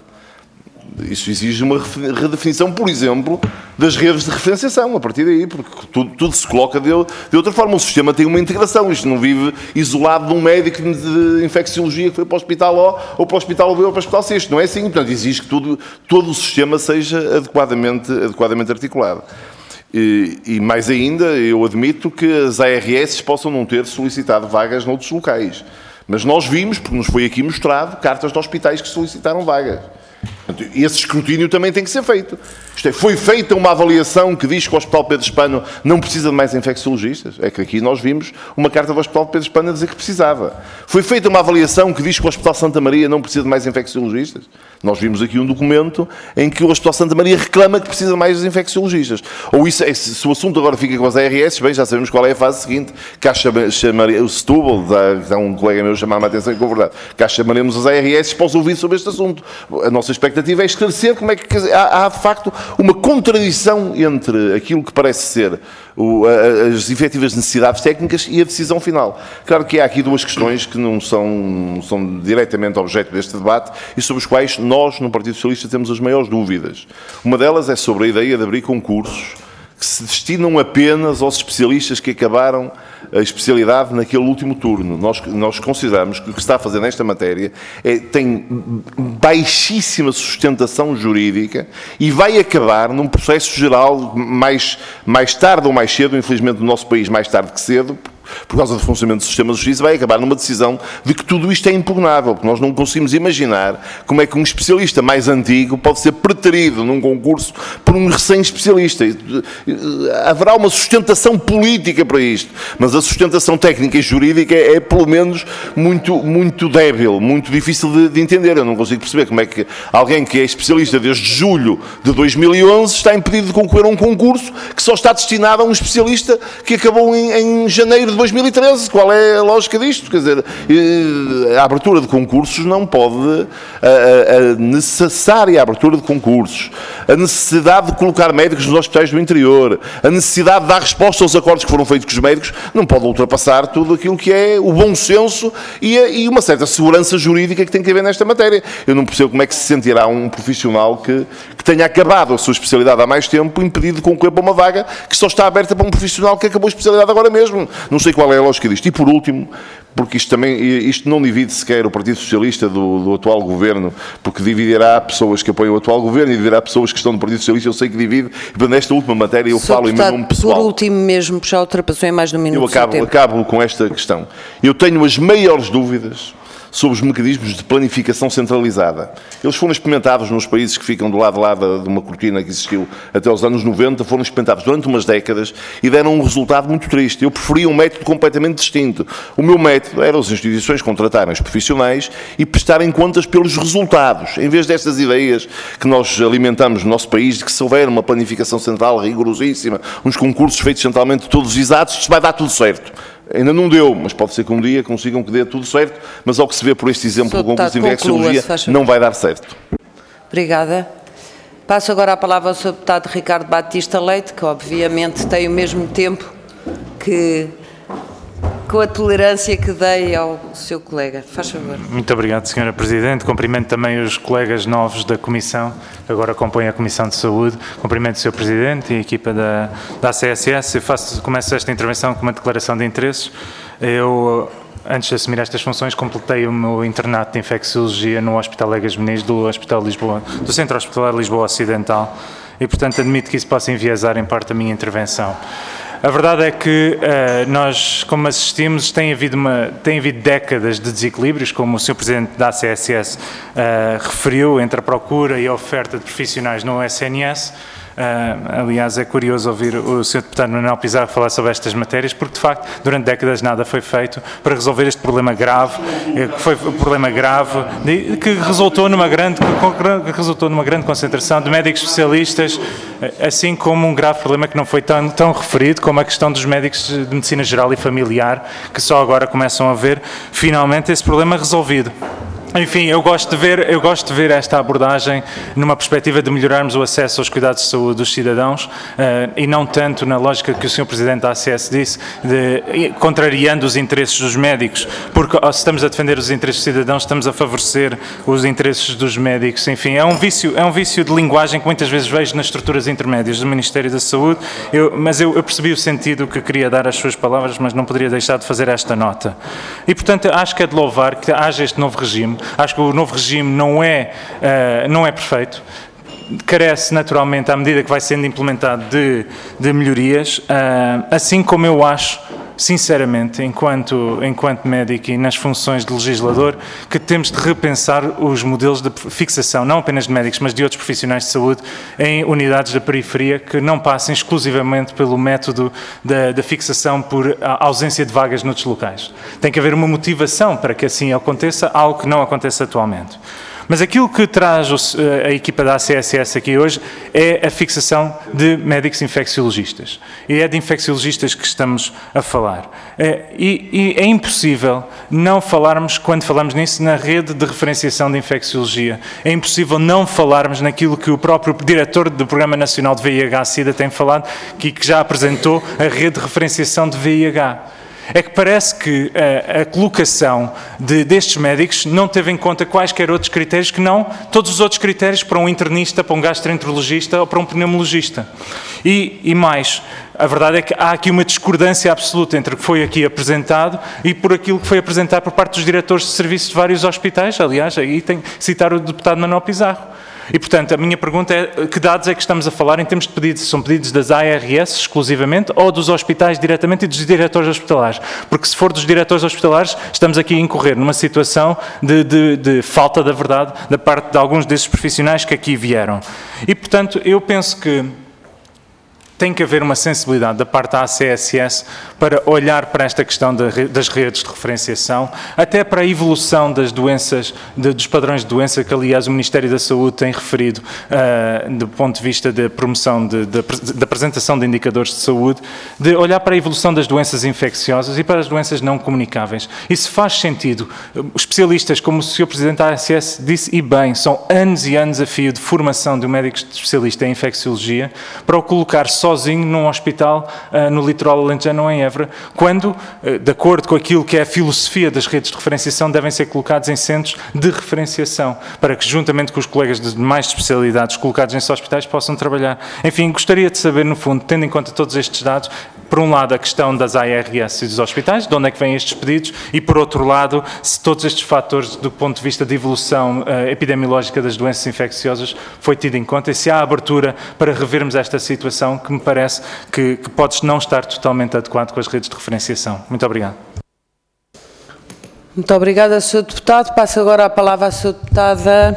[SPEAKER 8] Isso exige uma redefinição, por exemplo, das redes de referenciação, a partir daí, porque tudo, tudo se coloca de, de outra forma. O sistema tem uma integração, isto não vive isolado de um médico de infecciologia que foi para o hospital O ou para o hospital B ou para o hospital C. Isto não é assim, portanto, exige que tudo, todo o sistema seja adequadamente, adequadamente articulado. E, e mais ainda, eu admito que as A R S possam não ter solicitado vagas noutros locais, mas nós vimos, porque nos foi aqui mostrado, cartas de hospitais que solicitaram vagas. Portanto, esse escrutínio também tem que ser feito. Isto é, foi feita uma avaliação que diz que o Hospital Pedro Espano não precisa de mais infecciologistas. É que aqui nós vimos uma carta do Hospital Pedro Espano a dizer que precisava. Foi feita uma avaliação que diz que o Hospital Santa Maria não precisa de mais infecciologistas. Nós vimos aqui um documento em que o Hospital Santa Maria reclama que precisa de mais infecciologistas. Ou isso, é, se o assunto agora fica com as A R S, bem, já sabemos qual é a fase seguinte. Cá chama, chamaria, o Setúbal, dá um colega meu chamar-me a atenção com a verdade, cá chamaremos as A R S para os ouvir sobre este assunto. A nossa expectativa é esclarecer como é que há, há de facto uma contradição entre aquilo que parece ser o, as efetivas necessidades técnicas e a decisão final. Claro que há aqui duas questões que não são, não são diretamente objeto deste debate e sobre os quais nós, no Partido Socialista, temos as maiores dúvidas. Uma delas é sobre a ideia de abrir concursos que se destinam apenas aos especialistas que acabaram a especialidade naquele último turno. Nós, nós consideramos que o que se está a fazer nesta matéria é, tem baixíssima sustentação jurídica e vai acabar num processo geral mais, mais tarde ou mais cedo, infelizmente no nosso país mais tarde que cedo, por causa do funcionamento do sistema de justiça, vai acabar numa decisão de que tudo isto é impugnável, porque nós não conseguimos imaginar como é que um especialista mais antigo pode ser preterido num concurso por um recém-especialista. Haverá uma sustentação política para isto, mas a sustentação técnica e jurídica é, pelo menos, muito, muito débil, muito difícil de, de entender. Eu não consigo perceber como é que alguém que é especialista desde julho de dois mil e onze está impedido de concorrer a um concurso que só está destinado a um especialista que acabou em, em janeiro de dois mil e treze. Qual é a lógica disto? Quer dizer, a abertura de concursos não pode, a, a necessária abertura de concursos, a necessidade de colocar médicos nos hospitais do interior, a necessidade de dar resposta aos acordos que foram feitos com os médicos, não pode ultrapassar tudo aquilo que é o bom senso e, a, e uma certa segurança jurídica que tem que haver nesta matéria. Eu não percebo como é que se sentirá um profissional que, que tenha acabado a sua especialidade há mais tempo, impedido de concorrer para uma vaga que só está aberta para um profissional que acabou a especialidade agora mesmo. Não sei qual é a lógica disto. E por último, porque isto também, isto não divide sequer o Partido Socialista do, do atual governo, porque dividirá pessoas que apoiam o atual governo e dividirá pessoas que estão no Partido Socialista, eu sei que divide, e nesta última matéria eu
[SPEAKER 7] Sou
[SPEAKER 8] falo em meu nome pessoal.
[SPEAKER 7] Por último mesmo, já ultrapassou em mais de um minuto.
[SPEAKER 8] Eu acabo, acabo com esta questão. Eu tenho as maiores dúvidas sobre os mecanismos de planificação centralizada. Eles foram experimentados nos países que ficam do lado de lá de uma cortina que existiu até os anos noventa, foram experimentados durante umas décadas e deram um resultado muito triste. Eu preferia um método completamente distinto. O meu método era as instituições contratarem os profissionais e prestarem contas pelos resultados, em vez destas ideias que nós alimentamos no nosso país, de que se houver uma planificação central rigorosíssima, uns concursos feitos centralmente todos exatos, isto vai dar tudo certo. Ainda não deu, mas pode ser que um dia consigam que dê tudo certo, mas ao que se vê por este exemplo do concurso de infecciologia, não vai dar certo.
[SPEAKER 7] Obrigada. Passo agora a palavra ao senhor deputado Ricardo Batista Leite, que obviamente tem o mesmo tempo que, com a tolerância que dei ao seu colega. Faz favor.
[SPEAKER 9] Muito obrigado, senhora Presidente. Cumprimento também os colegas novos da Comissão, que agora compõem a Comissão de Saúde. Cumprimento o senhor Presidente e a equipa da, da A C S S. Eu faço, começo esta intervenção com uma declaração de interesses. Eu, antes de assumir estas funções, completei o meu internato de infecciologia no Hospital Legas Meniz do Hospital de Lisboa, do Centro Hospitalar de Lisboa Ocidental, e, portanto, admito que isso possa enviesar em parte a minha intervenção. A verdade é que uh, nós, como assistimos, tem havido, uma, tem havido décadas de desequilíbrios, como o senhor Presidente da A C S S uh, referiu, entre a procura e a oferta de profissionais no S N S. Uh, aliás, é curioso ouvir o senhor Deputado Manuel Pizarro falar sobre estas matérias, porque de facto, durante décadas nada foi feito para resolver este problema grave, que foi um problema grave, de, que resultou numa grande, que resultou numa grande concentração de médicos especialistas, assim como um grave problema que não foi tão, tão referido, como a questão dos médicos de medicina geral e familiar, que só agora começam a ver finalmente esse problema resolvido. Enfim, eu gosto de ver, eu gosto de ver esta abordagem numa perspectiva de melhorarmos o acesso aos cuidados de saúde dos cidadãos uh, e não tanto na lógica que o senhor Presidente da A C S disse, de, contrariando os interesses dos médicos, porque se estamos a defender os interesses dos cidadãos, estamos a favorecer os interesses dos médicos. Enfim, é um vício, é um vício de linguagem que muitas vezes vejo nas estruturas intermédias do Ministério da Saúde, eu, mas eu, eu percebi o sentido que queria dar às suas palavras, mas não poderia deixar de fazer esta nota. E, portanto, acho que é de louvar que haja este novo regime. Acho que o novo regime não é, uh, não é perfeito, carece naturalmente, à medida que vai sendo implementado, de, de melhorias, uh, assim como eu acho, sinceramente, enquanto, enquanto médico e nas funções de legislador, que temos de repensar os modelos de fixação, não apenas de médicos, mas de outros profissionais de saúde, em unidades da periferia, que não passem exclusivamente pelo método da, da fixação por ausência de vagas noutros locais. Tem que haver uma motivação para que assim aconteça, algo que não acontece atualmente. Mas aquilo que traz a equipa da A C S S aqui hoje é a fixação de médicos infecciologistas. E é de infecciologistas que estamos a falar. E, e é impossível não falarmos, quando falamos nisso, na rede de referenciação de infecciologia. É impossível não falarmos naquilo que o próprio diretor do Programa Nacional de V I H-Sida tem falado, que, que já apresentou a rede de referenciação de V I H. É que parece que a, a colocação de, destes médicos não teve em conta quaisquer outros critérios que não todos os outros critérios para um internista, para um gastroenterologista ou para um pneumologista. E, e mais, a verdade é que há aqui uma discordância absoluta entre o que foi aqui apresentado e por aquilo que foi apresentado por parte dos diretores de serviços de vários hospitais. Aliás, aí tem que citar o deputado Manuel Pizarro. E, portanto, a minha pergunta é, que dados é que estamos a falar em termos de pedidos? São pedidos das A R S exclusivamente ou dos hospitais diretamente e dos diretores hospitalares? Porque se for dos diretores hospitalares, estamos aqui a incorrer numa situação de, de, de falta da verdade da parte de alguns desses profissionais que aqui vieram. E, portanto, eu penso que tem que haver uma sensibilidade da parte da A C S S para olhar para esta questão de, das redes de referenciação, até para a evolução das doenças, de, dos padrões de doença que, aliás, o Ministério da Saúde tem referido uh, do ponto de vista da promoção, de, de, da apresentação de indicadores de saúde, de olhar para a evolução das doenças infecciosas e para as doenças não comunicáveis. Isso faz sentido. Os especialistas, como o senhor Presidente da A C S disse, e bem, são anos e anos a fio de formação de um médico especialista em infecciologia para o colocar sozinho num hospital uh, no litoral alentejano ou em Évora, quando, uh, de acordo com aquilo que é a filosofia das redes de referenciação, devem ser colocados em centros de referenciação, para que, juntamente com os colegas de demais especialidades colocados nesses hospitais, possam trabalhar. Enfim, gostaria de saber, no fundo, tendo em conta todos estes dados, por um lado, a questão das A R S e dos hospitais, de onde é que vêm estes pedidos, e, por outro lado, se todos estes fatores, do ponto de vista de evolução uh, epidemiológica das doenças infecciosas, foi tido em conta, e se há abertura para revermos esta situação, que me parece que, que pode não estar totalmente adequado com as redes de referenciação. Muito obrigado.
[SPEAKER 7] Muito obrigada, senhor Deputado. Passo agora a palavra à senhora Deputada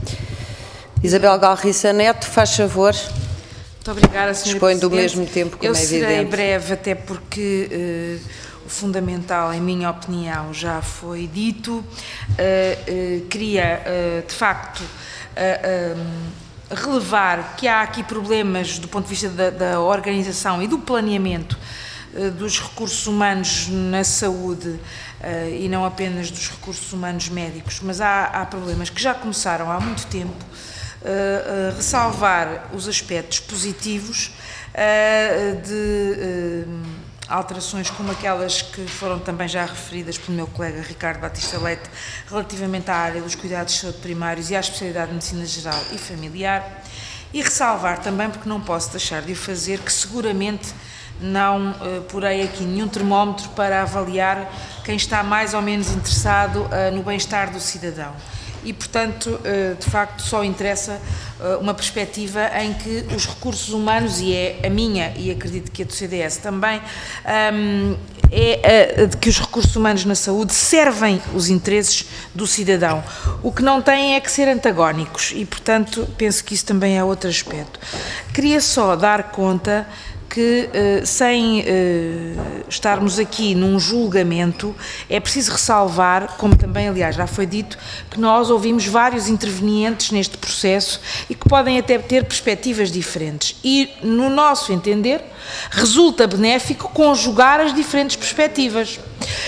[SPEAKER 7] Isabel Galriça Neto. Faz favor.
[SPEAKER 4] Muito obrigada, senhora
[SPEAKER 7] Dispõe do
[SPEAKER 4] Presidente.
[SPEAKER 7] mesmo tempo, como
[SPEAKER 4] Eu
[SPEAKER 7] é
[SPEAKER 4] serei
[SPEAKER 7] evidente.
[SPEAKER 4] breve, até porque uh, o fundamental, em minha opinião, já foi dito. Uh, uh, queria, uh, de facto, uh, um, relevar que há aqui problemas do ponto de vista da, da organização e do planeamento uh, dos recursos humanos na saúde uh, e não apenas dos recursos humanos médicos, mas há, há problemas que já começaram há muito tempo. Uh, uh, ressalvar os aspectos positivos uh, de uh, alterações como aquelas que foram também já referidas pelo meu colega Ricardo Batista Leite relativamente à área dos cuidados de saúde primários e à especialidade de medicina geral e familiar, e ressalvar também, porque não posso deixar de o fazer, que seguramente não uh, porei aqui nenhum termómetro para avaliar quem está mais ou menos interessado uh, no bem-estar do cidadão. E, portanto, de facto, só interessa uma perspectiva em que os recursos humanos, e é a minha, e acredito que a do C D S também, é a de que os recursos humanos na saúde servem os interesses do cidadão. O que não têm é que ser antagónicos e, portanto, penso que isso também é outro aspecto. Queria só dar conta que, eh, sem eh, estarmos aqui num julgamento, é preciso ressalvar, como também, aliás, já foi dito, que nós ouvimos vários intervenientes neste processo e que podem até ter perspectivas diferentes. E, no nosso entender, resulta benéfico conjugar as diferentes perspectivas.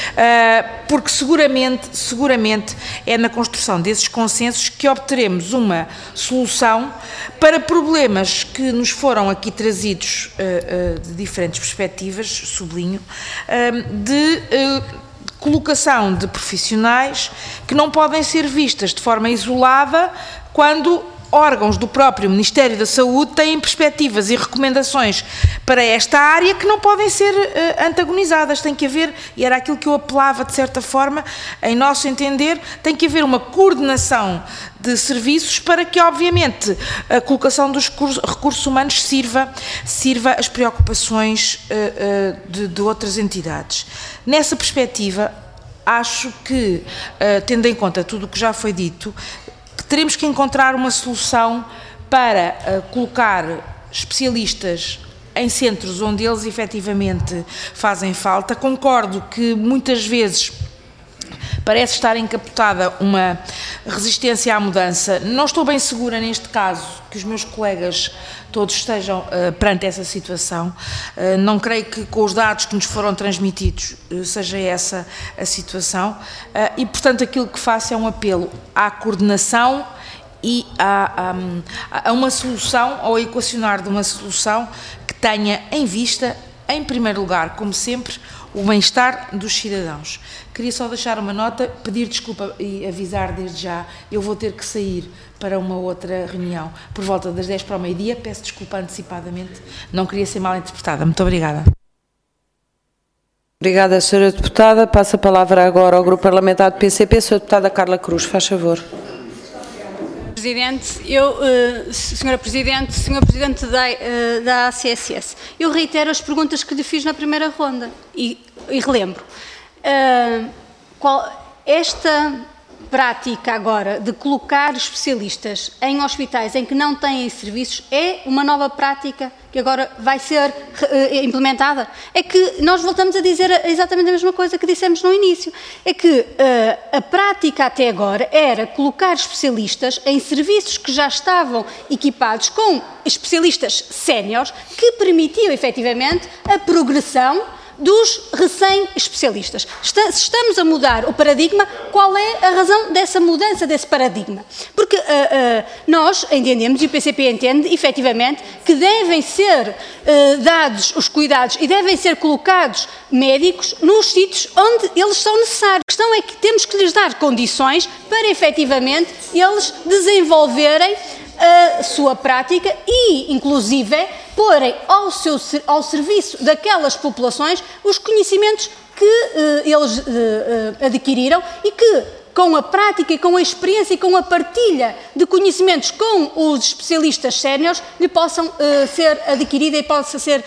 [SPEAKER 4] Uh, porque seguramente, seguramente é na construção desses consensos que obteremos uma solução para problemas que nos foram aqui trazidos uh, uh, de diferentes perspectivas, sublinho, uh, de uh, colocação de profissionais que não podem ser vistas de forma isolada quando órgãos do próprio Ministério da Saúde têm perspectivas e recomendações para esta área que não podem ser uh, antagonizadas. Tem que haver, e era aquilo que eu apelava de certa forma, em nosso entender, tem que haver uma coordenação de serviços para que, obviamente, a colocação dos recursos humanos sirva, sirva as preocupações uh, uh, de, de outras entidades. Nessa perspectiva, acho que, uh, tendo em conta tudo o que já foi dito, teremos que encontrar uma solução para uh, colocar especialistas em centros onde eles efetivamente fazem falta. Concordo que muitas vezes parece estar encapotada uma resistência à mudança. Não estou bem segura neste caso que os meus colegas todos estejam uh, perante essa situação. Uh, não creio que com os dados que nos foram transmitidos uh, seja essa a situação uh, e, portanto, aquilo que faço é um apelo à coordenação e a, a, a uma solução, ao equacionar de uma solução que tenha em vista, em primeiro lugar, como sempre, o bem-estar dos cidadãos. Queria só deixar uma nota, pedir desculpa e avisar desde já, eu vou ter que sair para uma outra reunião por volta das dez para o meio-dia, peço desculpa antecipadamente, não queria ser mal interpretada. Muito obrigada.
[SPEAKER 7] Obrigada, senhora Deputada. Passo a palavra agora ao Grupo Parlamentar do P C P, senhora Deputada Carla Cruz, faz favor.
[SPEAKER 5] Presidente, eu, uh, senhora Presidente, senhor Presidente da, uh, da A C S S, eu reitero as perguntas que lhe fiz na primeira ronda e, e relembro. Uh, qual, esta prática agora de colocar especialistas em hospitais em que não têm serviços é uma nova prática que agora vai ser uh, implementada? É que nós voltamos a dizer exatamente a mesma coisa que dissemos no início, é que uh, a prática até agora era colocar especialistas em serviços que já estavam equipados com especialistas séniores que permitiam efetivamente a progressão dos recém-especialistas. Se estamos a mudar o paradigma, qual é a razão dessa mudança desse paradigma? Porque uh, uh, nós entendemos, e o P C P entende, efetivamente, que devem ser uh, dados os cuidados e devem ser colocados médicos nos sítios onde eles são necessários. A questão é que temos que lhes dar condições para, efetivamente, eles desenvolverem a sua prática e, inclusive, porem ao, seu, ao serviço daquelas populações os conhecimentos que uh, eles uh, uh, adquiriram e que, com a prática e com a experiência e com a partilha de conhecimentos com os especialistas séniores, lhe possam uh, ser adquirida e possa ser uh,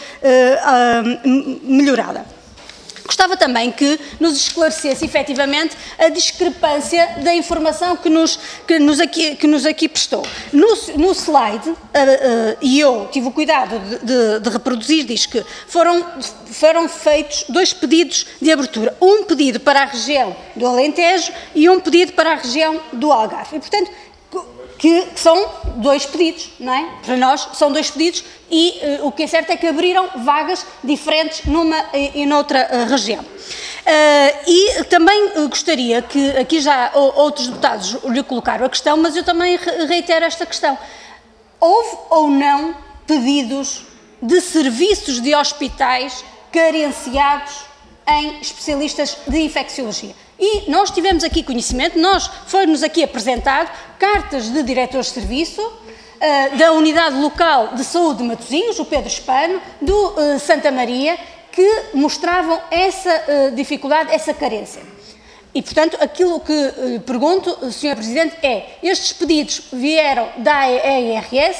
[SPEAKER 5] uh, melhorada. Gostava também que nos esclarecesse, efetivamente, a discrepância da informação que nos, que nos, aqui, que nos aqui prestou. No, no slide, uh, uh, e eu tive o cuidado de, de, de reproduzir, diz que foram, foram feitos dois pedidos de abertura. Um pedido para a região do Alentejo e um pedido para a região do Algarve. E, portanto, que são dois pedidos, não é? Para nós são dois pedidos e uh, o que é certo é que abriram vagas diferentes numa e, e noutra uh, região. Uh, e também uh, gostaria que, aqui já uh, outros deputados lhe colocaram a questão, mas eu também reitero esta questão. Houve ou não pedidos de serviços de hospitais carenciados em especialistas de infecciologia? E nós tivemos aqui conhecimento, nós foi-nos aqui apresentado cartas de diretores de serviço uh, da Unidade Local de Saúde de Matosinhos, o Pedro Espano, do uh, Santa Maria, que mostravam essa uh, dificuldade, essa carência. E, portanto, aquilo que uh, pergunto, senhor Presidente, é, estes pedidos vieram da E R S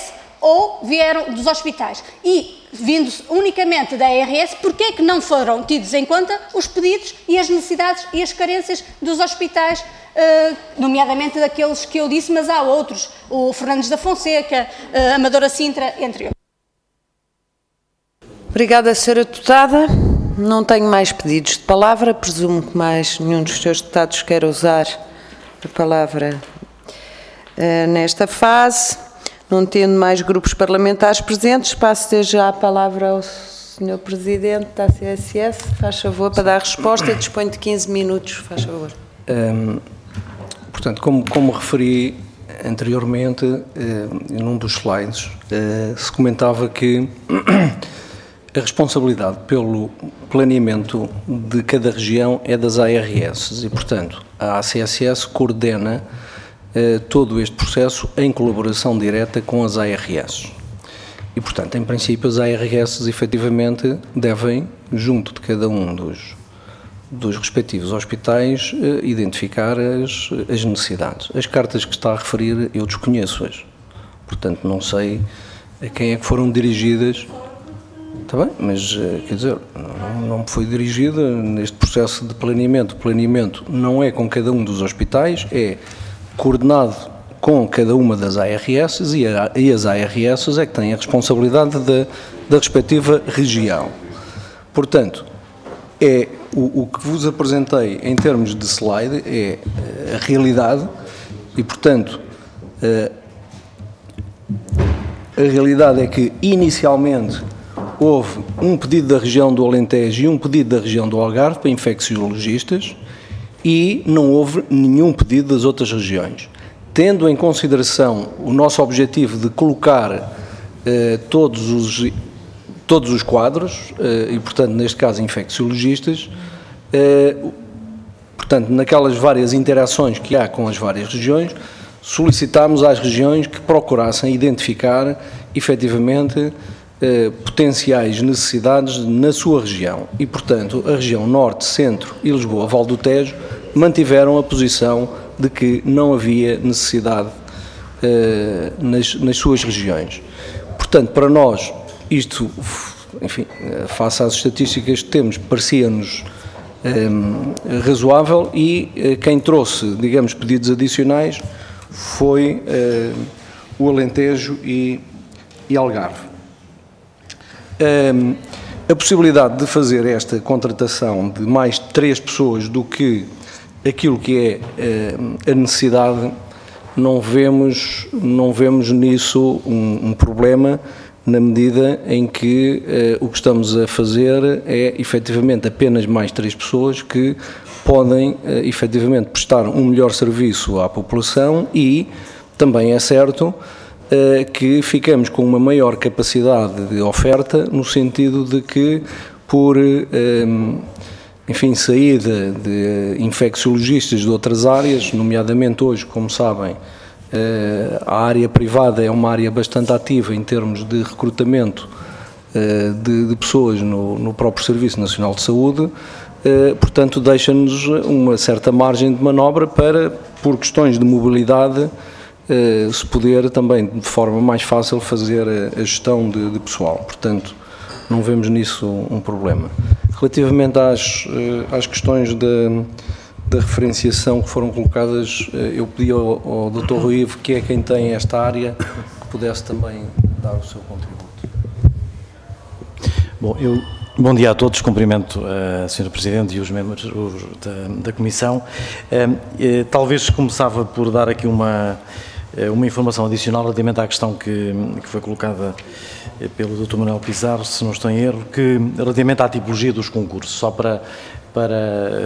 [SPEAKER 5] ou vieram dos hospitais? E, vindo unicamente da A R S, porquê é que não foram tidos em conta os pedidos e as necessidades e as carências dos hospitais, uh, nomeadamente daqueles que eu disse, mas há outros, o Fernandes da Fonseca, uh, Amadora Sintra, entre outros.
[SPEAKER 7] Obrigada, senhora Deputada. Não tenho mais pedidos de palavra, presumo que mais nenhum dos senhores deputados quer usar a palavra uh, nesta fase. Não tendo mais grupos parlamentares presentes, passo desde já a palavra ao senhor Presidente da A C S S. Faz favor para dar resposta, disponho de quinze minutos, faz favor.
[SPEAKER 6] Um, portanto, como, como referi anteriormente, uh, num dos slides, uh, se comentava que a responsabilidade pelo planeamento de cada região é das A R S e, portanto, a A C S S coordena todo este processo em colaboração direta com as A R S. E, portanto, em princípio, as A R S efetivamente devem, junto de cada um dos, dos respectivos hospitais, identificar as, as necessidades. As cartas que está a referir, eu desconheço-as. Portanto, não sei a quem é que foram dirigidas. Está bem, mas, quer dizer, não, não foi dirigida neste processo de planeamento. O planeamento não é com cada um dos hospitais, é coordenado com cada uma das A R S e, a, e as A R S é que têm a responsabilidade da, da respectiva região. Portanto, é o, o que vos apresentei em termos de slide é a realidade e, portanto, a, a realidade é que inicialmente houve um pedido da região do Alentejo e um pedido da região do Algarve para infecciologistas e não houve nenhum pedido das outras regiões. Tendo em consideração o nosso objetivo de colocar eh, todos, os, todos os quadros, eh, e portanto neste caso infecciologistas, eh, portanto naquelas várias interações que há com as várias regiões, solicitámos às regiões que procurassem identificar efetivamente eh, potenciais necessidades na sua região e portanto a região Norte, Centro e Lisboa, Val do Tejo, mantiveram a posição de que não havia necessidade uh, nas, nas suas regiões. Portanto, para nós, isto, enfim, face às estatísticas que temos, parecia-nos um, razoável e uh, quem trouxe, digamos, pedidos adicionais foi uh, o Alentejo e, e Algarve. Um, a possibilidade de fazer esta contratação de mais três pessoas do que aquilo que é uh, a necessidade, não vemos, não vemos nisso um, um problema, na medida em que uh, o que estamos a fazer é, efetivamente, apenas mais três pessoas que podem, uh, efetivamente, prestar um melhor serviço à população e também é certo uh, que ficamos com uma maior capacidade de oferta, no sentido de que, por uh, enfim, saída de infecciologistas de outras áreas, nomeadamente hoje, como sabem, a área privada é uma área bastante ativa em termos de recrutamento de, de pessoas no, no próprio Serviço Nacional de Saúde, portanto deixa-nos uma certa margem de manobra para, por questões de mobilidade, se poder também de forma mais fácil fazer a gestão de, de pessoal. Portanto, não vemos nisso um problema. Relativamente às, às questões da, da referenciação que foram colocadas, eu pedi ao, ao doutor Rui Ivo, que é quem tem esta área, que pudesse também dar o seu contributo.
[SPEAKER 10] Bom, eu, bom dia a todos, cumprimento a senhora Presidente e os membros os, da, da Comissão. Eh, talvez começava por dar aqui uma, uma informação adicional relativamente à questão que, que foi colocada pelo doutor Manuel Pizarro, se não estou em erro, que relativamente à tipologia dos concursos, só para, para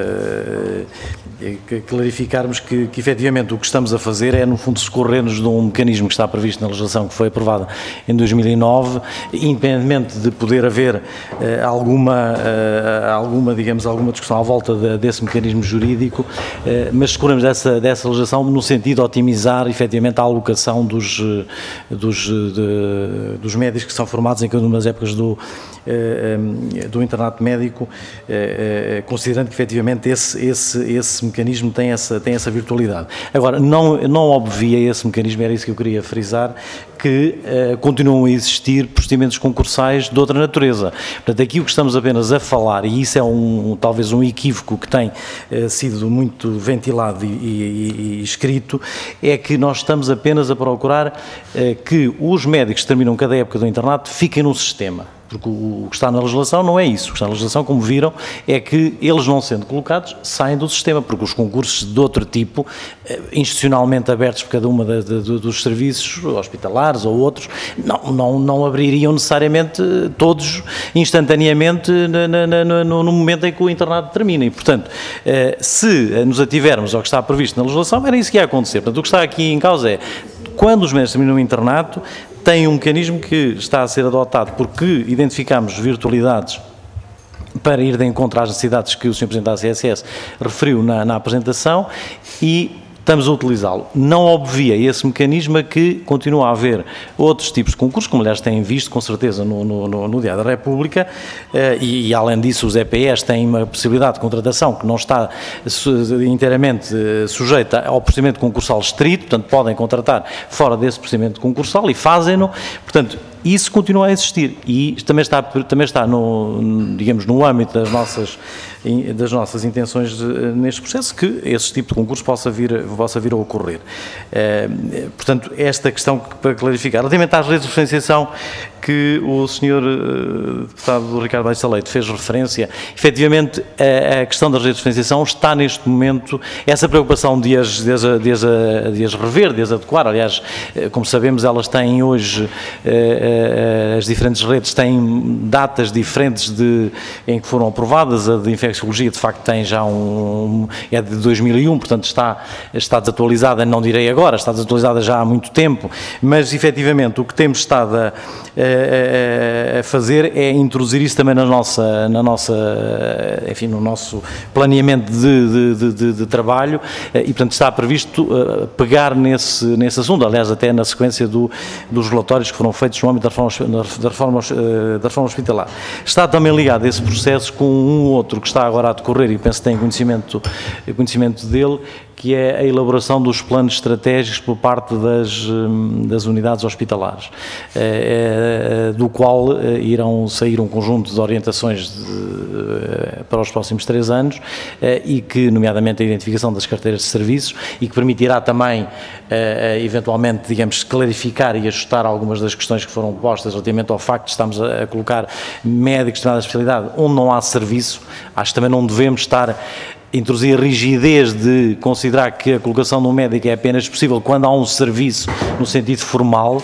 [SPEAKER 10] uh, clarificarmos que, que efetivamente o que estamos a fazer é, no fundo, socorrer-nos de um mecanismo que está previsto na legislação que foi aprovada em dois mil e nove, independentemente de poder haver uh, alguma, uh, alguma, digamos, alguma discussão à volta de, desse mecanismo jurídico, uh, mas socorremos dessa, dessa legislação no sentido de otimizar efetivamente a alocação dos, dos, de, dos médios que são formados em cada uma das épocas do, do internato médico, considerando que efetivamente esse, esse, esse mecanismo tem essa, tem essa virtualidade. Agora, não, não obvia esse mecanismo, era isso que eu queria frisar, que uh, continuam a existir procedimentos concursais de outra natureza. Portanto, aqui o que estamos apenas a falar, e isso é um, um talvez um equívoco que tem uh, sido muito ventilado e, e, e escrito, é que nós estamos apenas a procurar uh, que os médicos que terminam cada época do internato fiquem num sistema. Porque o que está na legislação não é isso. O que está na legislação, como viram, é que eles não sendo colocados, saem do sistema, porque os concursos de outro tipo, institucionalmente abertos por cada uma de, de, dos serviços hospitalares ou outros, não, não, não abririam necessariamente todos instantaneamente na, na, na, no, no momento em que o internato termina. E, portanto, se nos ativermos ao que está previsto na legislação, era isso que ia acontecer. Portanto, o que está aqui em causa é, quando os médicos terminam o internato, tem um mecanismo que está a ser adotado porque identificamos virtualidades para ir de encontro às necessidades que o senhor Presidente da A C S S referiu na, na apresentação e estamos a utilizá-lo. Não obvia esse mecanismo a que continua a haver outros tipos de concursos, como aliás têm visto com certeza no, no, no Diário da República, e, e além disso os E P Es têm uma possibilidade de contratação que não está inteiramente sujeita ao procedimento concursal estrito, portanto podem contratar fora desse procedimento concursal e fazem-no, portanto isso continua a existir e também está, também está no, digamos, no âmbito das nossas, das nossas intenções de, neste processo que esse tipo de concurso possa vir, possa vir a ocorrer. Eh, portanto, esta questão para clarificar, relativamente às redes de diferenciação que o senhor uh, deputado Ricardo Batista Leite fez referência, efetivamente a, a questão das redes de diferenciação está neste momento, essa preocupação de as, de as, de as, de as rever, de as adequar, aliás, como sabemos elas têm hoje, uh, as diferentes redes têm datas diferentes de, em que foram aprovadas, a de infecciologia de facto tem já um, é de dois mil e um, portanto está, está desatualizada, não direi agora, está desatualizada já há muito tempo, mas efetivamente o que temos estado a a fazer é introduzir isso também na nossa, na nossa, enfim, no nosso planeamento de, de, de, de trabalho e, portanto, está previsto pegar nesse, nesse assunto, aliás, até na sequência do, dos relatórios que foram feitos no âmbito da reforma, da reforma, da reforma hospitalar. Está também ligado a esse processo com um outro que está agora a decorrer e penso que tem conhecimento, conhecimento dele, que é a elaboração dos planos estratégicos por parte das, das unidades hospitalares, do qual irão sair um conjunto de orientações de, para os próximos três anos e que, nomeadamente, a identificação das carteiras de serviços e que permitirá também, eventualmente, digamos, clarificar e ajustar algumas das questões que foram postas relativamente ao facto de estarmos a colocar médicos de determinada especialidade onde não há serviço. Acho que também não devemos estar introduzir a rigidez de considerar que a colocação de um médico é apenas possível quando há um serviço no sentido formal.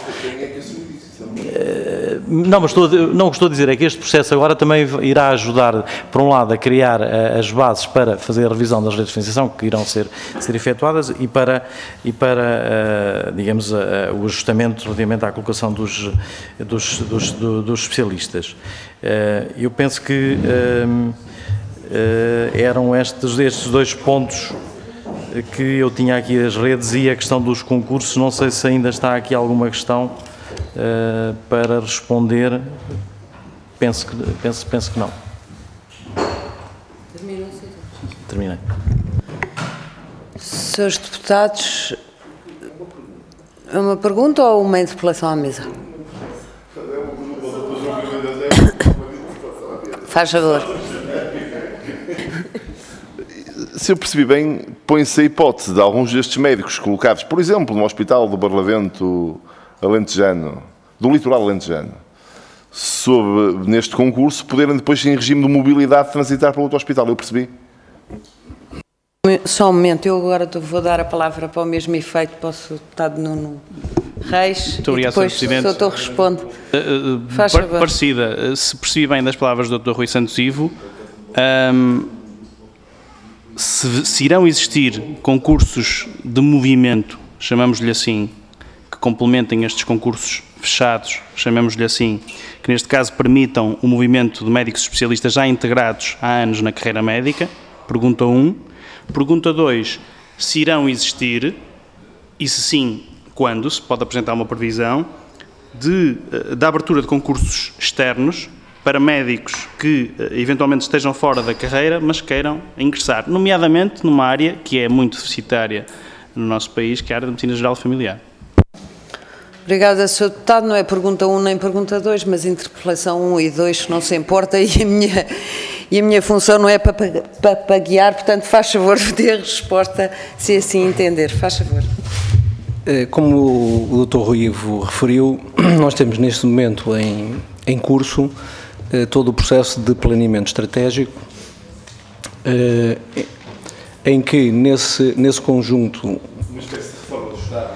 [SPEAKER 10] Não, mas estou, não estou a dizer, é que este processo agora também irá ajudar, por um lado, a criar as bases para fazer a revisão das redes de diferenciação que irão ser, ser efetuadas e para, e para digamos, o ajustamento relativamente à colocação dos, dos, dos, dos especialistas. Eu penso que Uh, eram estes, estes dois pontos que eu tinha aqui, as redes e a questão dos concursos. Não sei se ainda está aqui alguma questão uh, para responder. Penso que, penso, penso que não. Terminei.
[SPEAKER 7] Senhores deputados, uma pergunta ou uma interpelação à mesa? Faz favor.
[SPEAKER 8] Se eu percebi bem, põe-se a hipótese de alguns destes médicos colocados, por exemplo, no Hospital do Barlavento Alentejano, do Litoral Alentejano, sob, neste concurso, poderem depois, em regime de mobilidade, transitar para outro hospital. Eu percebi?
[SPEAKER 7] Só um momento, eu agora vou dar a palavra para o mesmo efeito para o senhor deputado Nuno Reis.
[SPEAKER 3] Muito obrigado,
[SPEAKER 7] e depois
[SPEAKER 3] senhor Presidente.
[SPEAKER 7] o doutor responde.
[SPEAKER 3] Uh, uh,
[SPEAKER 7] Faz
[SPEAKER 3] par
[SPEAKER 7] favor.
[SPEAKER 3] Parecida, se percebi bem das palavras do doutor Rui Santos Ivo, um, se, se irão existir concursos de movimento, chamamos-lhe assim, que complementem estes concursos fechados, chamemos-lhe assim, que neste caso permitam o movimento de médicos especialistas já integrados há anos na carreira médica, pergunta um. Pergunta dois, se irão existir, e se sim, quando, se pode apresentar uma previsão. de, da abertura de concursos externos para médicos que eventualmente estejam fora da carreira, mas queiram ingressar, nomeadamente numa área que é muito deficitária no nosso país, que é a área da medicina geral familiar.
[SPEAKER 7] Obrigada, senhor Deputado. Não é pergunta um nem pergunta dois, mas interpelação um e dois, se não se importa, e a minha, e a minha função não é papaguear, portanto, faz favor de ter resposta, se assim entender. Faz favor.
[SPEAKER 6] Como o doutor Rui Ivo referiu, nós temos neste momento em, em curso todo o processo de planeamento estratégico, em que nesse, nesse conjunto... Uma espécie de reforma do Estado,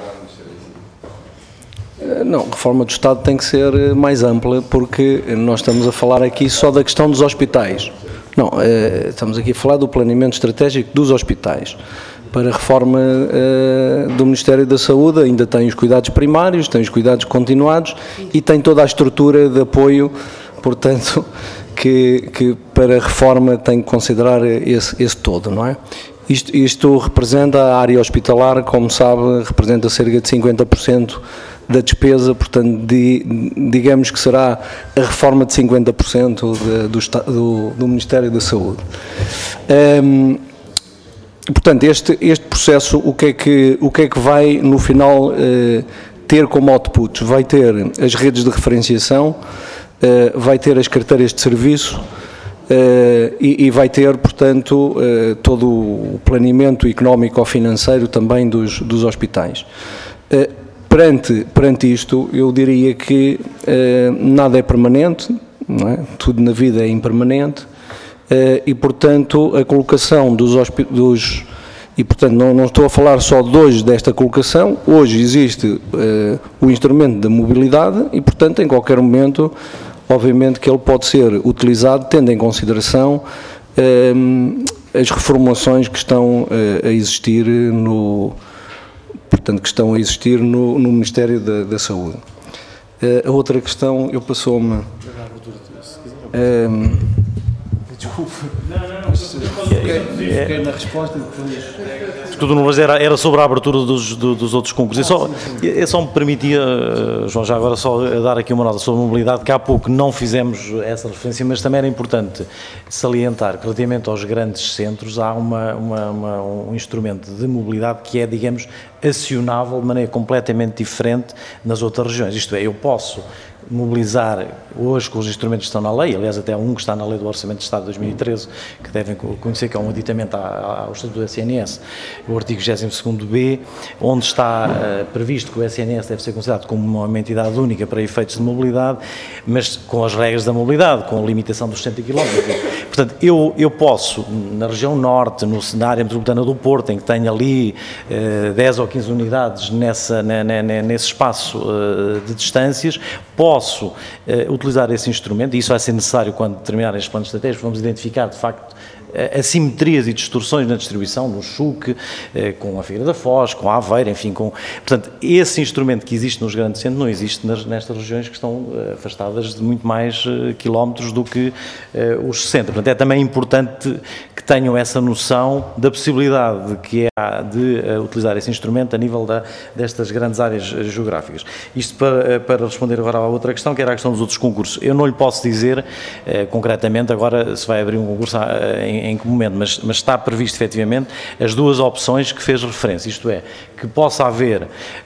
[SPEAKER 6] não, a reforma do Estado tem que ser mais ampla, porque nós estamos a falar aqui só da questão dos hospitais. Não, estamos aqui a falar do planeamento estratégico dos hospitais. Para a reforma uh, do Ministério da Saúde ainda tem os cuidados primários, tem os cuidados continuados e tem toda a estrutura de apoio, portanto, que, que para a reforma tem que considerar esse, esse todo, não é? Isto, isto representa a área hospitalar, como sabe, representa cerca de cinquenta por cento da despesa, portanto, di, digamos que será a reforma de cinquenta por cento de, do, do, do Ministério da Saúde. Um, Portanto, este, este processo, o que, é que, o que é que vai, no final, eh, ter como output? Vai ter as redes de referenciação, eh, vai ter as carteiras de serviço eh, e, e vai ter, portanto, eh, todo o planeamento económico ou financeiro também dos, dos hospitais. Eh, perante, perante isto, eu diria que eh, nada é permanente, não é? Tudo na vida é impermanente. Uh, e, portanto, a colocação dos, dos e, portanto, não, não estou a falar só de hoje desta colocação, hoje existe uh, o instrumento da mobilidade e, portanto, em qualquer momento, obviamente que ele pode ser utilizado, tendo em consideração uh, as reformulações que estão uh, a existir no, portanto, que estão a existir no, no Ministério da, da Saúde. Uh, a outra questão, eu passou-me... Uh,
[SPEAKER 10] Desculpe. Não, não, não. Fiquei na resposta depois. Tudo não, mas era, era sobre a abertura dos, do, dos outros concursos. Eu só, eu só me permitia, João, já agora só dar aqui uma nota sobre a mobilidade, que há pouco não fizemos essa referência, mas também era importante salientar que relativamente aos grandes centros há uma, uma, uma, um instrumento de mobilidade que é, digamos, acionável de maneira completamente diferente nas outras regiões. Isto é, eu posso mobilizar hoje com os instrumentos que estão na lei, aliás até um que está na lei do Orçamento de Estado de dois mil e treze, que devem conhecer, que é um aditamento ao Estatuto do S N S, o artigo vigésimo segundo B, onde está uh, previsto que o S N S deve ser considerado como uma entidade única para efeitos de mobilidade, mas com as regras da mobilidade, com a limitação dos sessenta quilómetros. Portanto, eu, eu posso, na região norte, no cenário metropolitana do Porto, em que tenho ali uh, dez ou quinze unidades nessa, na, na, nesse espaço uh, de distâncias, posso uh, utilizar esse instrumento, e isso vai ser necessário quando terminarem os planos estratégicos, vamos identificar, de facto, assimetrias e distorções na distribuição, no Chuc, com a Figueira da Foz, com a Aveiro, enfim, com... Portanto, esse instrumento que existe nos grandes centros não existe nas, nestas regiões que estão afastadas de muito mais quilómetros do que uh, os sessenta. Portanto, é também importante que tenham essa noção da possibilidade que há de uh, utilizar esse instrumento a nível da, destas grandes áreas geográficas. Isto para, para responder agora à outra questão, que era a questão dos outros concursos. Eu não lhe posso dizer uh, concretamente agora se vai abrir um concurso uh, em em que momento, mas, mas está previsto efetivamente as duas opções que fez referência, isto é, que possa haver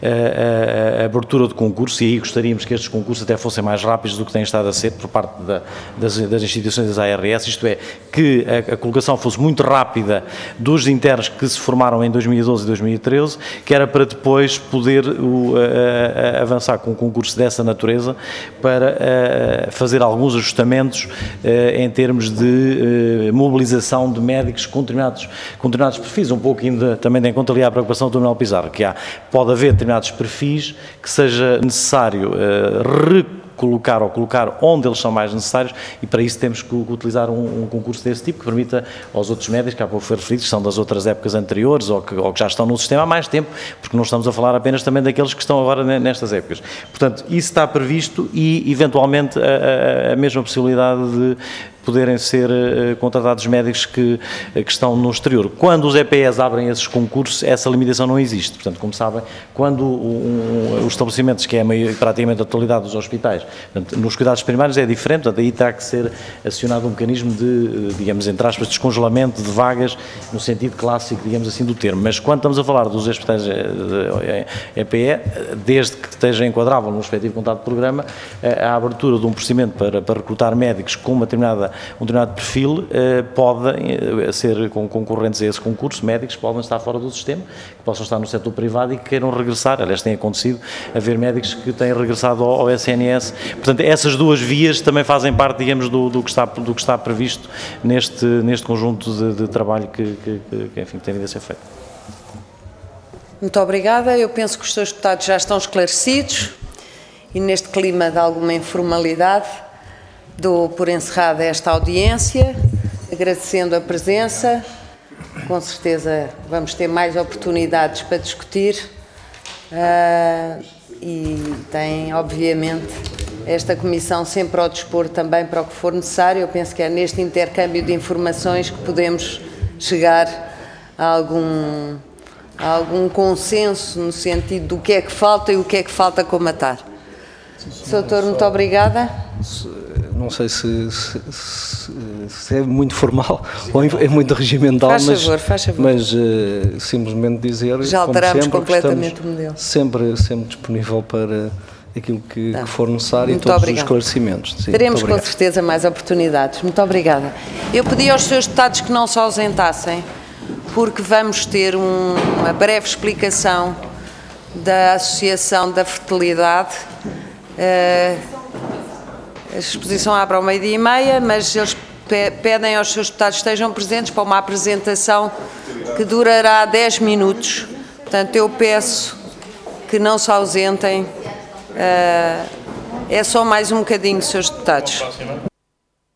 [SPEAKER 10] a, a, a abertura de concurso, e aí gostaríamos que estes concursos até fossem mais rápidos do que têm estado a ser por parte da, das, das instituições das A R S, isto é, que a, a colocação fosse muito rápida dos internos que se formaram em dois mil e doze e dois mil e treze, que era para depois poder o, a, a, avançar com um concurso dessa natureza para a, fazer alguns ajustamentos a, em termos de a, mobilização de médicos com determinados, com determinados perfis, um pouco ainda também tem em conta ali a preocupação do Manuel Pizarro, que há, pode haver determinados perfis que seja necessário uh, colocar ou colocar onde eles são mais necessários, e para isso temos que utilizar um, um concurso desse tipo que permita aos outros médicos, que há pouco foi referido, que são das outras épocas anteriores ou que, ou que já estão no sistema há mais tempo, porque não estamos a falar apenas também daqueles que estão agora nestas épocas. Portanto, isso está previsto e, eventualmente, a, a, a mesma possibilidade de poderem ser uh, contratados médicos que, uh, que estão no exterior. Quando os E P Es abrem esses concursos, essa limitação não existe. Portanto, como sabem, quando um, um, os estabelecimentos, que é a maioria, praticamente a totalidade dos hospitais, portanto, nos cuidados primários é diferente, portanto, aí terá que ser acionado um mecanismo de, digamos, entre aspas, descongelamento de vagas, no sentido clássico, digamos assim, do termo. Mas quando estamos a falar dos hospitais E P E, desde que esteja enquadrável no respectivo contrato de programa, a abertura de um procedimento para, para recrutar médicos com uma determinada, um determinado perfil podem ser concorrentes a esse concurso, médicos podem estar fora do sistema, que possam estar no setor privado e que queiram regressar. Aliás, tem acontecido haver médicos que têm regressado ao, ao S N S. Portanto, essas duas vias também fazem parte, digamos, do, do, que, está, do que está previsto neste, neste conjunto de, de trabalho que, que, que, enfim, que tem vindo a ser feito.
[SPEAKER 7] Muito obrigada. Eu penso que os senhores deputados já estão esclarecidos e neste clima de alguma informalidade dou por encerrada esta audiência, agradecendo a presença. Com certeza vamos ter mais oportunidades para discutir uh, e tem, obviamente, esta Comissão sempre ao dispor também para o que for necessário. Eu penso que é neste intercâmbio de informações que podemos chegar a algum, a algum consenso no sentido do que é que falta e o que é que falta comatar. senhor Doutor, muito obrigada.
[SPEAKER 6] Não sei se, se, se, se é muito formal ou é muito regimental,
[SPEAKER 7] faz
[SPEAKER 6] mas,
[SPEAKER 7] favor, faz favor.
[SPEAKER 6] mas uh, simplesmente dizer,
[SPEAKER 7] já alteramos
[SPEAKER 6] como sempre,
[SPEAKER 7] completamente o modelo.
[SPEAKER 6] Sempre, sempre disponível para aquilo que, tá. que for necessário
[SPEAKER 7] muito
[SPEAKER 6] e todos
[SPEAKER 7] obrigada.
[SPEAKER 6] os esclarecimentos. Sim,
[SPEAKER 7] teremos com certeza mais oportunidades. Muito obrigada. Eu pedi aos senhores deputados que não se ausentassem, porque vamos ter um, uma breve explicação da Associação da Fertilidade. Uh, a exposição abre ao meio-dia e meia, mas eles pe pedem aos seus deputados que estejam presentes para uma apresentação que durará dez minutos. Portanto, eu peço que não se ausentem. Uh, é só mais um bocadinho, senhores deputados.